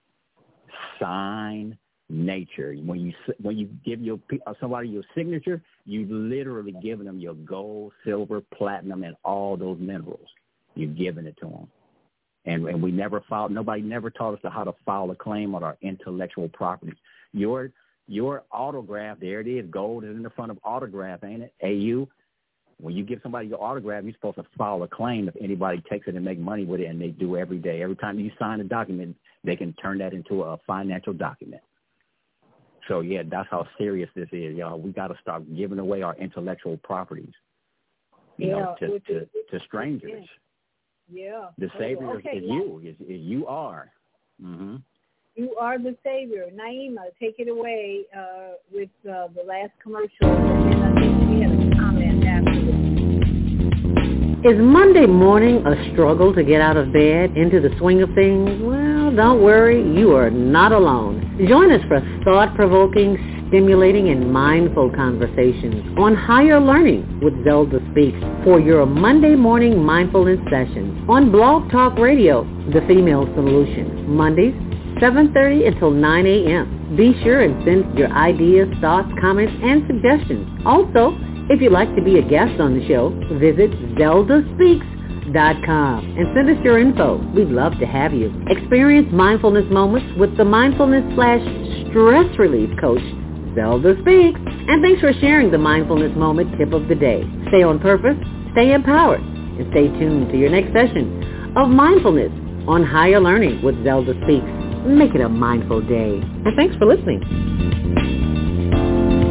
Sign nature. When you when you give your somebody your signature, you literally giving them your gold, silver, platinum, and all those minerals. You're giving it to them. And, and we never filed, nobody never taught us how to file a claim on our intellectual property. Your your autograph, there it is, gold is in the front of autograph, ain't it? A U. When you give somebody your autograph, you're supposed to file a claim if anybody takes it and make money with it, and they do every day. Every time you sign a document, they can turn that into a financial document. So, yeah, that's how serious this is, y'all. We got to start giving away our intellectual properties, you yeah, know, to, which to, is, to strangers. Yeah. The Savior okay, is you. Is, is you are. Mm-hmm. You are the Savior. Naima, take it away uh, with uh, the last commercial. And then I think we have a comment afterwards. Is Monday morning a struggle to get out of bed, into the swing of things? Well, don't worry. You are not alone. Join us for thought-provoking, stimulating, and mindful conversations on higher learning with Zelda Speaks for your Monday morning mindfulness sessions on Blog Talk Radio, The Female Solution, Mondays, seven thirty until nine a.m. Be sure and send your ideas, thoughts, comments, and suggestions. Also, if you'd like to be a guest on the show, visit zelda speaks dot com and send us your info. We'd love to have you. Experience mindfulness moments with the mindfulness slash stress relief coach, Zelda Speaks. And thanks for sharing the mindfulness moment tip of the day. Stay on purpose, stay empowered, and stay tuned to your next session of mindfulness on Higher Learning with Zelda Speaks. Make it a mindful day. And thanks for listening.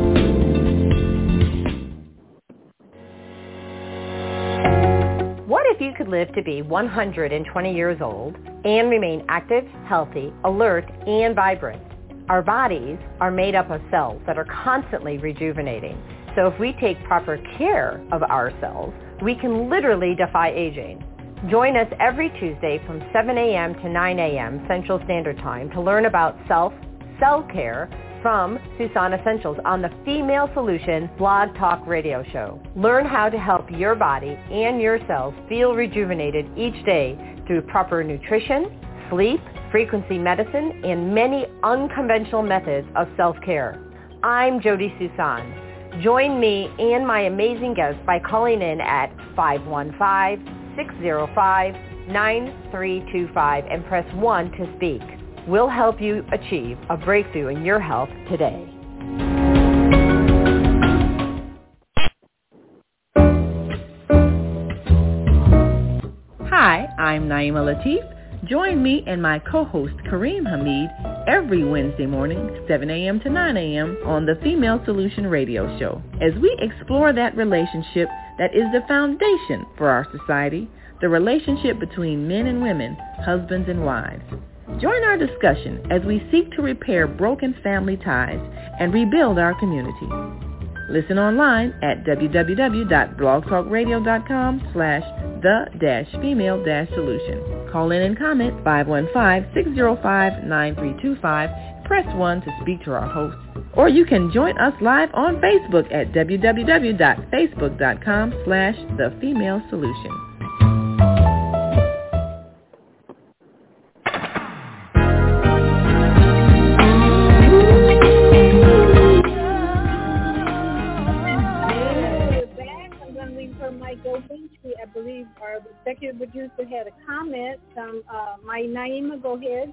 What if if you could live to be one hundred twenty years old and remain active, healthy, alert, and vibrant? Our bodies are made up of cells that are constantly rejuvenating. So if we take proper care of our cells, we can literally defy aging. Join us every Tuesday from seven a.m. to nine a.m. Central Standard Time to learn about self, cell care from Susan Essentials on the Female Solution Blog Talk Radio Show. Learn how to help your body and your cells feel rejuvenated each day through proper nutrition, sleep, frequency medicine, and many unconventional methods of self-care. I'm Jody Susan. Join me and my amazing guests by calling in at five one five, six zero five, nine three two five and press one to speak. We'll help you achieve a breakthrough in your health today. Hi, I'm Naima Latif. Join me and my co-host Kareem Hamid every Wednesday morning, seven a.m. to nine a.m. on the Female Solution Radio Show, as we explore that relationship that is the foundation for our society, the relationship between men and women, husbands and wives. Join our discussion as we seek to repair broken family ties and rebuild our community. Listen online at www.blogtalkradio.com slash the-female-solution. Call in and comment five one five, six zero five, nine three two five. Press one to speak to our host. Or you can join us live on Facebook at www.facebook.com slash the-female-solution. I believe our executive producer had a comment. Um, uh, my Naima, go ahead.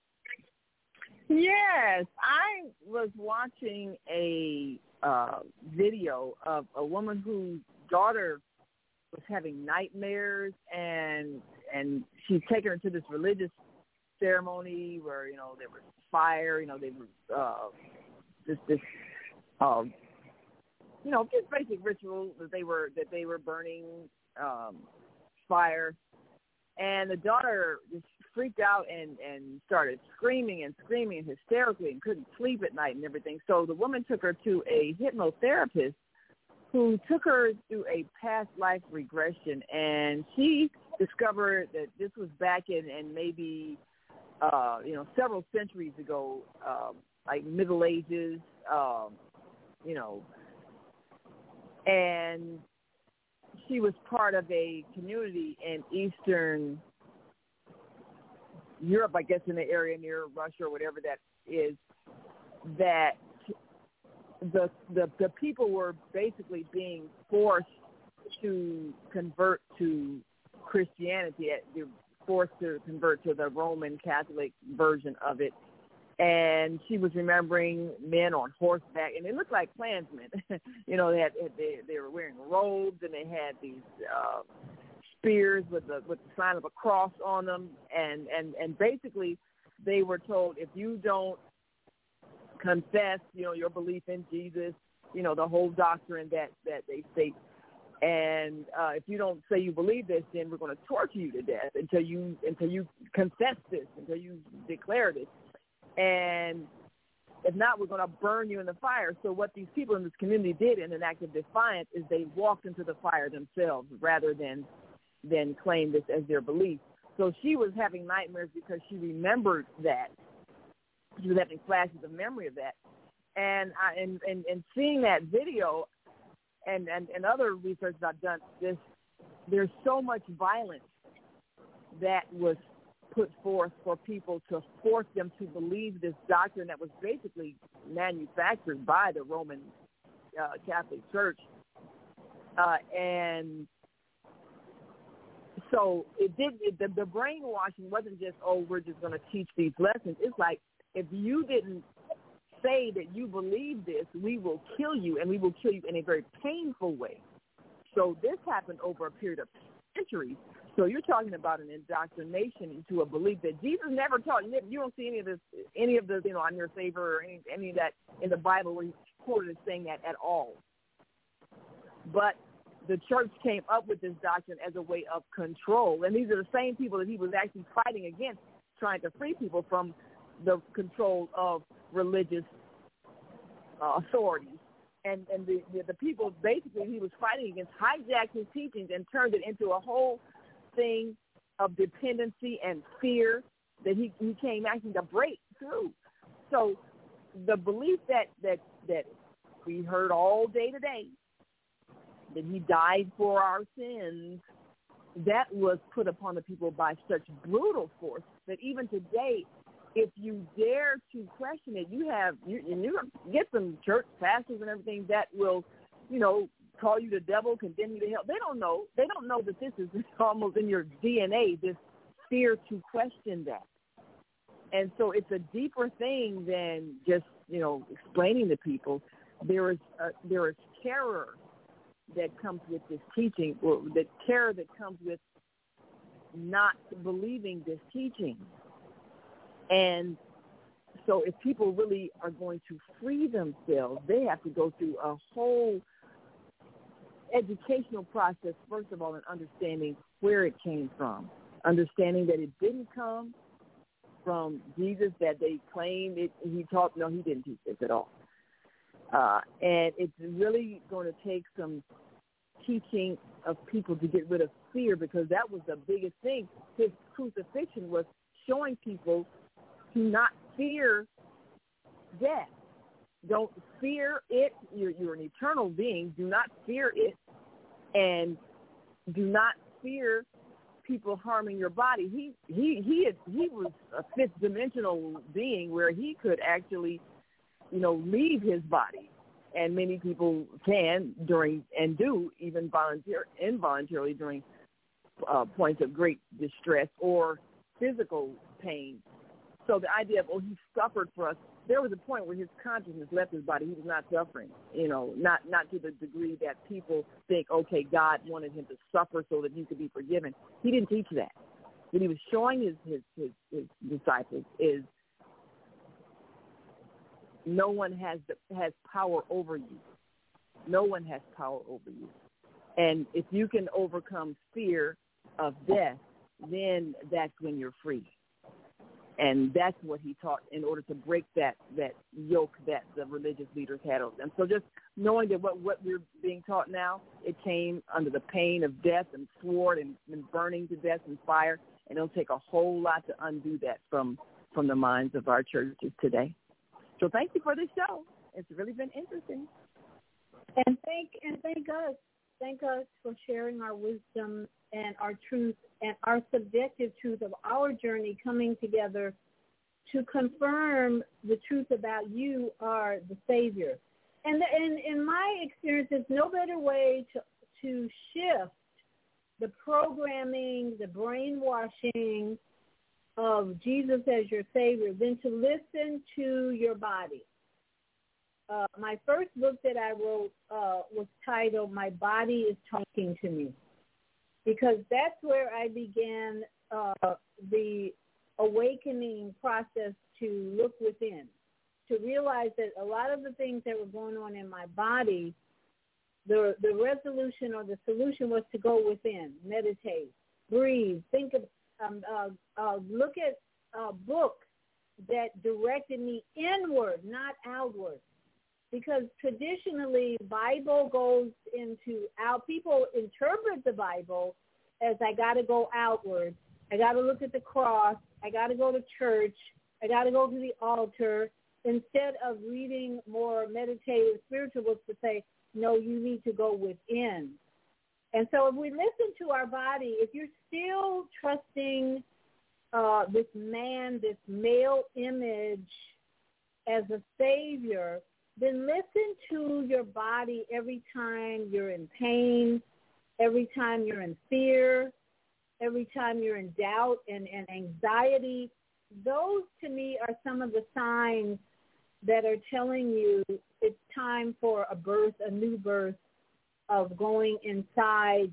Yes, I was watching a uh, video of a woman whose daughter was having nightmares, and and she's taken her to this religious ceremony where, you know, there was fire, you know, they were uh, this this um, you know, just basic ritual that they were that they were burning um, fire, and the daughter just freaked out and, and started screaming and screaming hysterically and couldn't sleep at night and everything. So the woman took her to a hypnotherapist who took her through a past life regression, and she discovered that this was back in, in maybe uh, you know several centuries ago, um, like Middle Ages, um, you know. And she was part of a community in Eastern Europe, I guess in the area near Russia or whatever that is, that the the, the people were basically being forced to convert to Christianity, they were forced to convert to the Roman Catholic version of it. And she was remembering men on horseback, and they looked like Klansmen. You know, they had they they were wearing robes, and they had these uh, spears with the with the sign of a cross on them, and and and basically they were told, if you don't confess, you know, your belief in Jesus, you know, the whole doctrine that that they state, and uh, if you don't say you believe this, then we're going to torture you to death until you until you confess this, until you declare this. And if not, we're going to burn you in the fire. So what these people in this community did in an act of defiance is they walked into the fire themselves rather than than claim this as their belief. So she was having nightmares because she remembered that. She was having flashes of memory of that. And I, and, and, and seeing that video and, and, and other research that I've done, this, there's so much violence that was put forth for people to force them to believe this doctrine that was basically manufactured by the Roman uh, Catholic Church. Uh, and so it did, it, the, the brainwashing wasn't just, oh, we're just going to teach these lessons. It's like, if you didn't say that you believe this, we will kill you, and we will kill you in a very painful way. So this happened over a period of centuries. So you're talking about an indoctrination into a belief that Jesus never taught. You don't see any of this, any of the, you know, I'm your savior or any, any of that in the Bible where he's quoted as saying that at all. But the church came up with this doctrine as a way of control. And these are the same people that he was actually fighting against, trying to free people from the control of religious uh, authorities. And, and the, the, the people basically he was fighting against hijacked his teachings and turned it into a whole thing of dependency and fear that he, he came actually to break through. So the belief that, that, that we heard all day today, that he died for our sins, that was put upon the people by such brutal force that even today, if you dare to question it, you have, you, and you get some church pastors and everything that will, you know, call you the devil, condemn you to hell. They don't know. They don't know that this is almost in your D N A, this fear to question that. And so it's a deeper thing than just, you know, explaining to people. There is a, there is terror that comes with this teaching, or the terror that comes with not believing this teaching. And so if people really are going to free themselves, they have to go through a whole educational process, first of all, in understanding where it came from, understanding that it didn't come from Jesus, that they claimed it, he taught. No, he didn't teach this at all. Uh, and it's really going to take some teaching of people to get rid of fear, because that was the biggest thing. His crucifixion was showing people to not fear death. Don't fear it. You're, you're an eternal being. Do not fear it. And do not fear people harming your body. He he he had, he was a fifth dimensional being where he could actually, you know, leave his body, and many people can during and do even volunteer involuntarily during uh, points of great distress or physical pain. So the idea of, oh, he suffered for us, there was a point where his consciousness left his body. He was not suffering, you know, not not to the degree that people think, okay, God wanted him to suffer so that he could be forgiven. He didn't teach that. What he was showing his, his, his, his disciples is no one has the, has power over you. No one has power over you. And if you can overcome fear of death, then that's when you're free. And that's what he taught in order to break that, that yoke that the religious leaders had on them. So just knowing that what, what we're being taught now, it came under the pain of death and sword and, and burning to death and fire, and it'll take a whole lot to undo that from, from the minds of our churches today. So thank you for this show. It's really been interesting. And thank and thank us. Thank us for sharing our wisdom and our truth and our subjective truth of our journey coming together to confirm the truth about you are the Savior. And in, in my experience, there's no better way to, to shift the programming, the brainwashing of Jesus as your Savior than to listen to your body. Uh, my first book that I wrote uh, was titled, My Body is Talking to Me, because that's where I began uh, the awakening process to look within, to realize that a lot of the things that were going on in my body, the the resolution or the solution was to go within, meditate, breathe, think of, um, uh, uh, look at uh, books that directed me inward, not outward. Because traditionally, Bible goes into out. People interpret the Bible as I got to go outward. I got to look at the cross. I got to go to church. I got to go to the altar. Instead of reading more meditative spiritual books to say, no, you need to go within. And so if we listen to our body, if you're still trusting uh, this man, this male image as a savior, then listen to your body every time you're in pain, every time you're in fear, every time you're in doubt and, and anxiety. Those, to me, are some of the signs that are telling you it's time for a birth, a new birth of going inside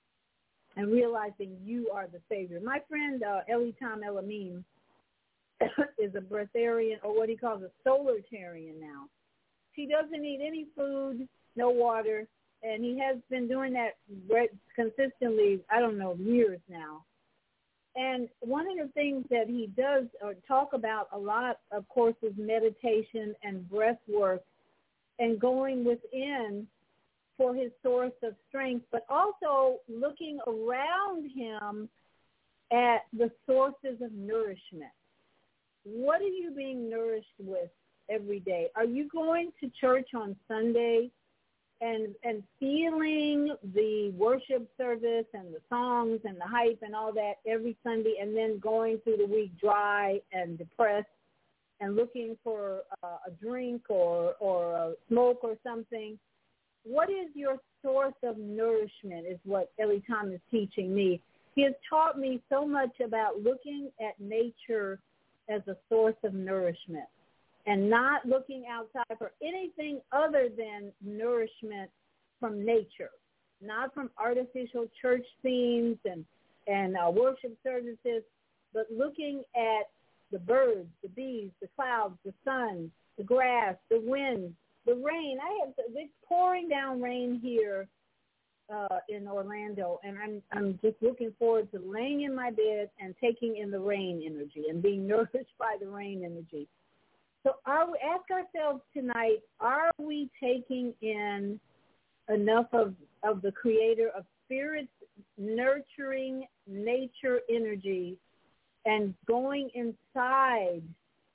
and realizing you are the Savior. My friend uh, Elitam Elamim is a breatharian, or what he calls a solartarian now. She doesn't eat any food, no water, and he has been doing that consistently, I don't know, years now. And one of the things that he does or talk about a lot, of course, is meditation and breath work and going within for his source of strength, but also looking around him at the sources of nourishment. What are you being nourished with every day? Are you going to church on Sunday and and feeling the worship service and the songs and the hype and all that every Sunday, and then going through the week dry and depressed and looking for uh, a drink or, or a smoke or something? What is your source of nourishment is what Ellie Tom is teaching me. He has taught me so much about looking at nature as a source of nourishment and not looking outside for anything other than nourishment from nature, not from artificial church scenes and, and uh, worship services, but looking at the birds, the bees, the clouds, the sun, the grass, the wind, the rain. I have it's pouring down rain here uh, in Orlando, and I'm I'm just looking forward to laying in my bed and taking in the rain energy and being nourished by the rain energy. So are we, ask ourselves tonight, are we taking in enough of, of the Creator, of Spirit's nurturing nature energy and going inside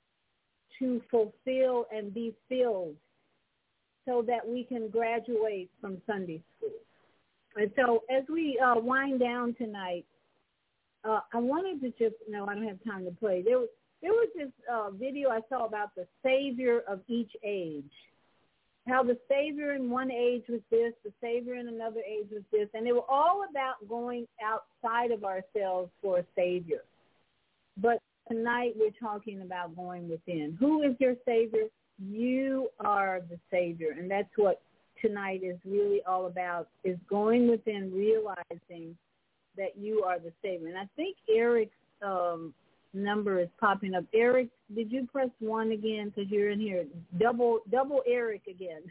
to fulfill and be filled so that we can graduate from Sunday school? And so as we uh, wind down tonight, uh, I wanted to just, no, I don't have time to play. There was, there was this uh, video I saw about the Savior of each age, how the Savior in one age was this, the Savior in another age was this, and they were all about going outside of ourselves for a Savior. But tonight we're talking about going within. Who is your Savior? You are the Savior, and that's what tonight is really all about, is going within, realizing that you are the Savior. And I think Eric's um, number is popping up. Eric, did you press one again? Because you're in here. Double, double Eric again.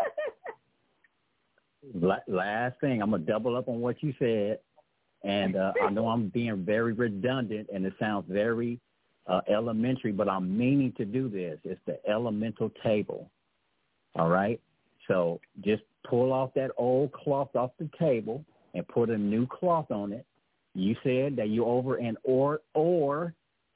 Last thing, I'm going to double up on what you said. And uh, I know I'm being very redundant, and it sounds very uh, elementary, but I'm meaning to do this. It's the elemental table, all right? So just pull off that old cloth off the table and put a new cloth on it. You said that you're over in or, or,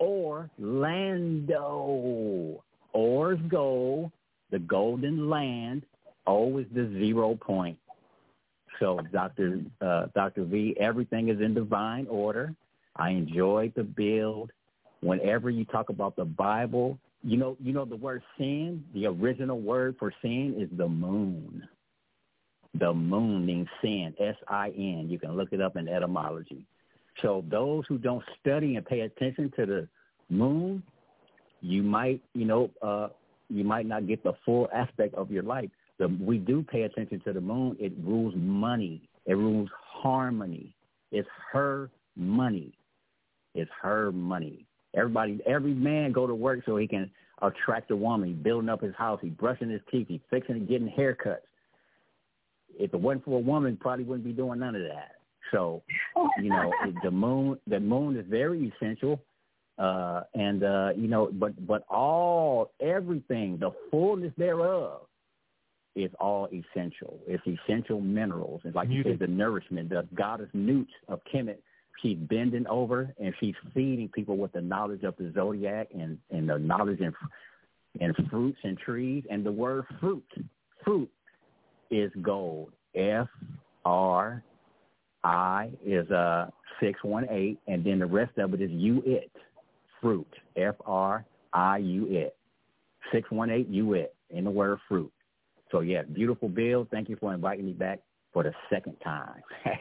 Orlando. Or's gold, the golden land. O is the zero point. So, Doctor Uh, Doctor V, everything is in divine order. I enjoy the build. Whenever you talk about the Bible, you know, you know the word sin. The original word for sin is the moon. The moon means sin, S I N. You can look it up in etymology. So, those who don't study and pay attention to the moon, you might, you know, uh, you might not get the full aspect of your life. The, we do pay attention to the moon. It rules money. It rules harmony. It's her money. It's her money. Everybody, every man go to work so he can attract a woman. He's building up his house. He's brushing his teeth. He's fixing and getting haircuts. If it wasn't for a woman, he probably wouldn't be doing none of that. So, you know, the moon, the moon is very essential. Uh, and, uh, you know, but, but all, everything, the fullness thereof, is all essential. It's essential minerals. And like you said, the nourishment, the goddess Nut of Kemet, she's bending over and she's feeding people with the knowledge of the zodiac and, and the knowledge in, in fruits and trees. And the word fruit, fruit is gold. F R I is uh, six one eight, and then the rest of it is you it, fruit, F R I U it, six one eight you it, in the word fruit. So, yeah, beautiful Bill. Thank you for inviting me back for the second time.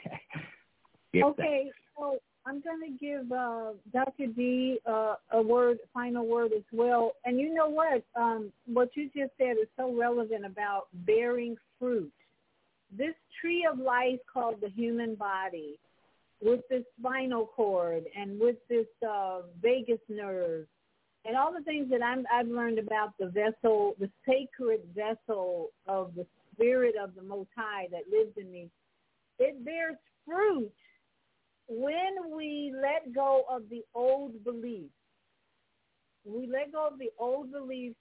Okay, so I'm going to give uh, Doctor D uh, a word, final word as well. And you know what? Um, what you just said is so relevant about bearing fruit. This tree of life called the human body, with this spinal cord and with this uh, vagus nerve, and all the things that I'm, I've learned about the vessel, the sacred vessel of the Spirit of the Most High that lives in me, it bears fruit when we let go of the old beliefs. We let go of the old beliefs.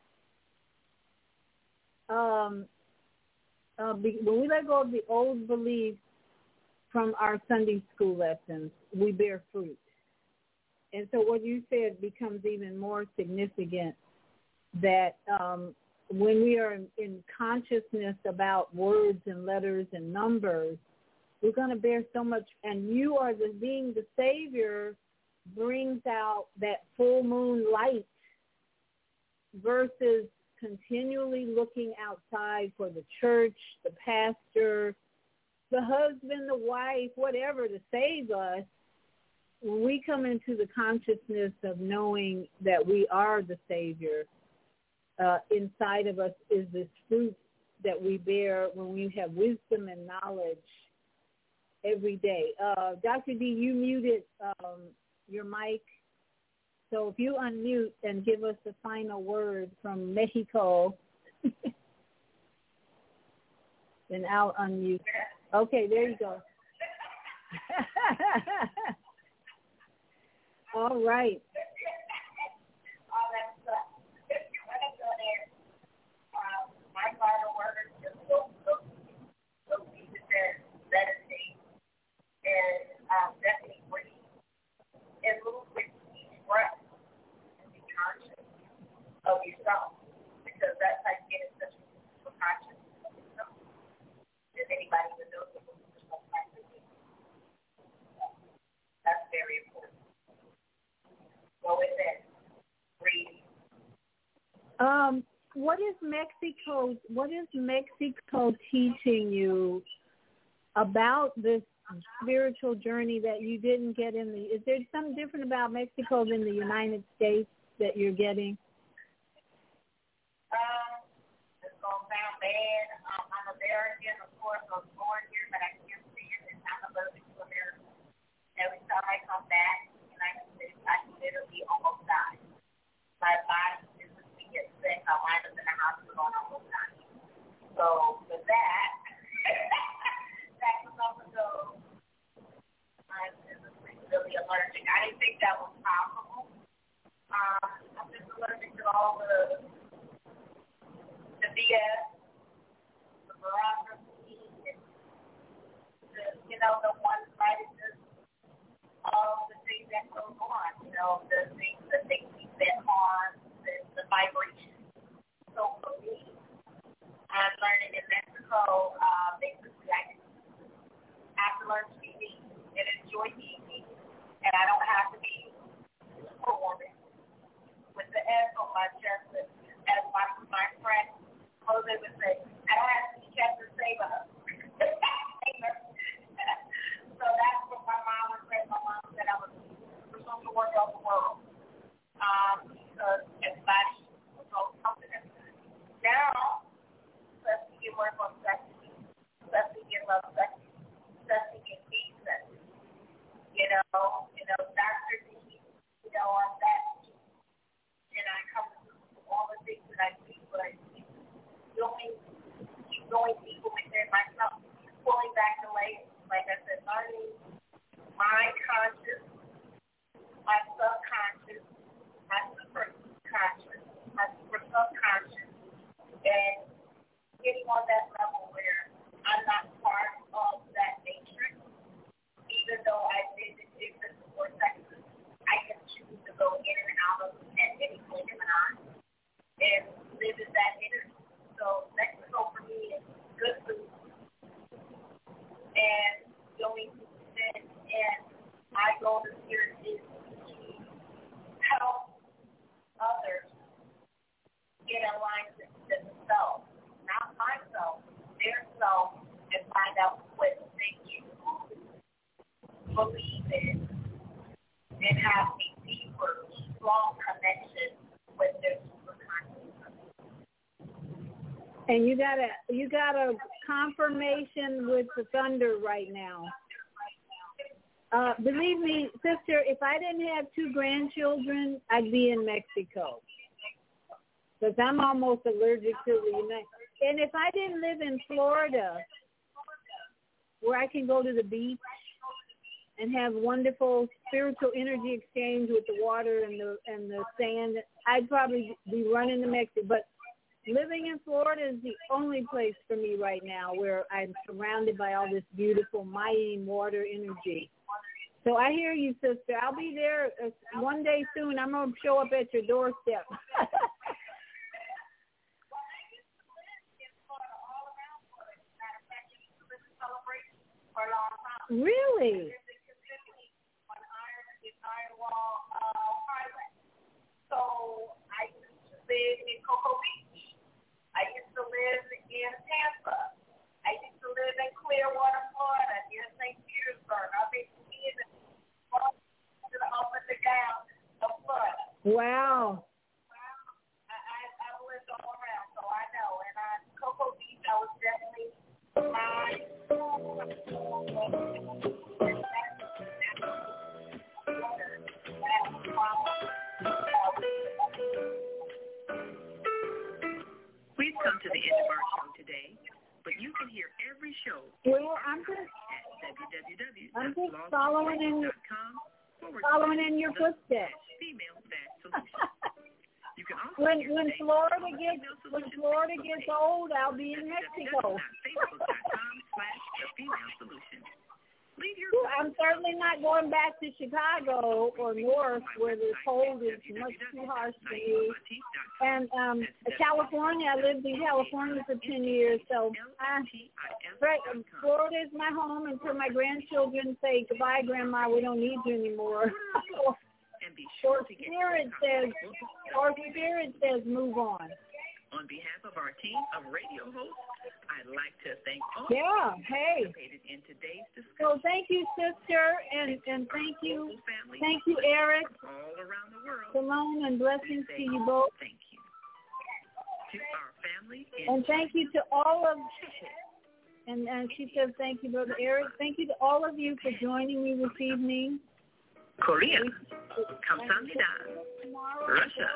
Um, uh, be, when we let go of the old beliefs from our Sunday school lessons, we bear fruit. And so what you said becomes even more significant, that um, when we are in, in consciousness about words and letters and numbers, we're going to bear so much. And you are the being the Savior brings out that full moon light versus continually looking outside for the church, the pastor, the husband, the wife, whatever to save us. We come into the consciousness of knowing that we are the Savior. Uh, inside of us is this fruit that we bear when we have wisdom and knowledge every day. Uh, Doctor D, you muted um, your mic. So if you unmute and give us the final word from Mexico, then I'll unmute. Okay, there you go. All right. My final word is just go, go, go deep within, meditate, and um, definitely breathe. And move with each breath and be conscious of yourself, because that's how you get in such a consciousness of yourself. If anybody that knows it, that's very important. Go within, breathe. Um. What is Mexico? What is Mexico teaching you about this spiritual journey that you didn't get in the? Is there something different about Mexico than the United States that you're getting? Um, it's gonna sound bad. Um, I'm American, of course. I was born here, but I can't stand it. I'm allergic to America. Every time I come back, and I, I literally almost die. My body get sick, I wind up in the hospital and almost die. So with that, that was up to go. I'm really allergic. I didn't think that was possible. Um, I'm just allergic to all the the B S, the bureaucracy, and the, you know, the one-sidedness of the things that goes on. You know, the things that they keep that harm. The, the vibration. So for me, I'm learning in Mexico, uh, basically I have to learn to be me and enjoy being me. And I don't have to be a superwoman with the S on my chest, as my, my friend Jose would say, I don't have to be Captain Saber. So that's what my mom would say. My mom said I was supposed to work on the world. Um, because everybody was all helping everybody. Now, let's get work on sexy, let's get love sexy, let's get peace sexy. You know, you know, Doctor D, you know, I'm that, and I come to all the things that I do, but going, keep going deeper within myself, pulling back the layers. Like I said, learning my conscious, my subconscious, my super conscious, my super subconscious, and getting on that level where I'm not part of that matrix, even though I did exist for seconds. I can choose to go in and out of at any point in an eye and live in that energy. So Mexico for me is good food and going to sit and my goal this year is to help others get aligned with themselves, not myself, their self, and find out what they truly believe in and have a deeper, strong connection with their superconscious. And you got a you got a confirmation with the thunder right now. Uh, believe me, sister, if I didn't have two grandchildren, I'd be in Mexico. Because I'm almost allergic to the United and if I didn't live in Florida, where I can go to the beach and have wonderful spiritual energy exchange with the water and the and the sand, I'd probably be running to Mexico. But living in Florida is the only place for me right now where I'm surrounded by all this beautiful, mighty water energy. So I hear you, sister. I'll be there one day soon. I'm going to show up at your doorstep. Really? So I used to live in Cocoa Beach. I used to live in Tampa. I used to live in Clearwater, Florida, near Saint Petersburg. I've been in the up and down of Florida. Wow. I, I, I've lived all around, so I know. And I, Cocoa Beach, I was definitely my. We've come to the end of our show today, but you can hear every show well, I'm just, at w w w I'm dot just following in, following in your footsteps. Female Fat Solution. You can also when when Florida gets when Florida gets old, I'll be in Mexico. facebook dot com slash the female solution. I'm certainly not going back to Chicago or North where the cold is much too harsh for me. And um, California, I lived in California for ten years, so I, Florida is my home until my grandchildren say, goodbye, Grandma, we don't need you anymore. Or Spirit says, or Spirit says, move on. On behalf of our team of radio hosts, I'd like to thank all yeah, who hey. participated in today's discussion. So thank you, sister, and, and thank you, thank you, Eric. All around the world. Shalom and blessings to you both. Thank you. To our family. And thank you to all of, and, and she says thank you, Brother Eric. Thank you to all of you for joining me this evening. Korea, Kamsahamnida, Russia,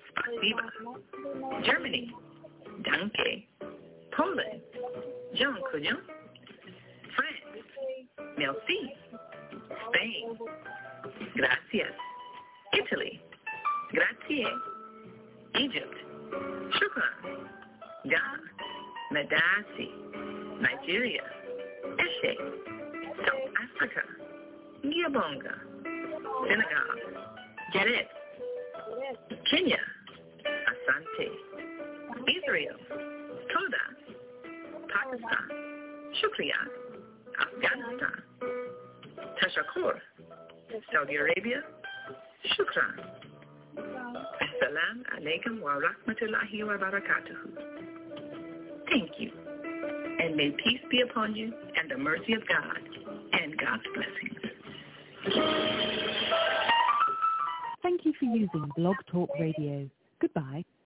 Spasiba, Germany, Danke, Poland, Jean Couillon, France, Merci, Spain, Gracias, Italy, Grazie, Egypt, Shukran, Ghana, Medasi, Nigeria, Eshe, South Africa, Gabonga, Senegal, Jared, Kenya, Asante, Israel, Toda, Pakistan, Shukriya, Afghanistan, Tashakur, Saudi Arabia, Shukran. Assalamu alaikum wa rahmatullahi wa barakatuhu. Thank you. And may peace be upon you and the mercy of God and God's blessings. Thank you for using Blog Talk Radio. Goodbye.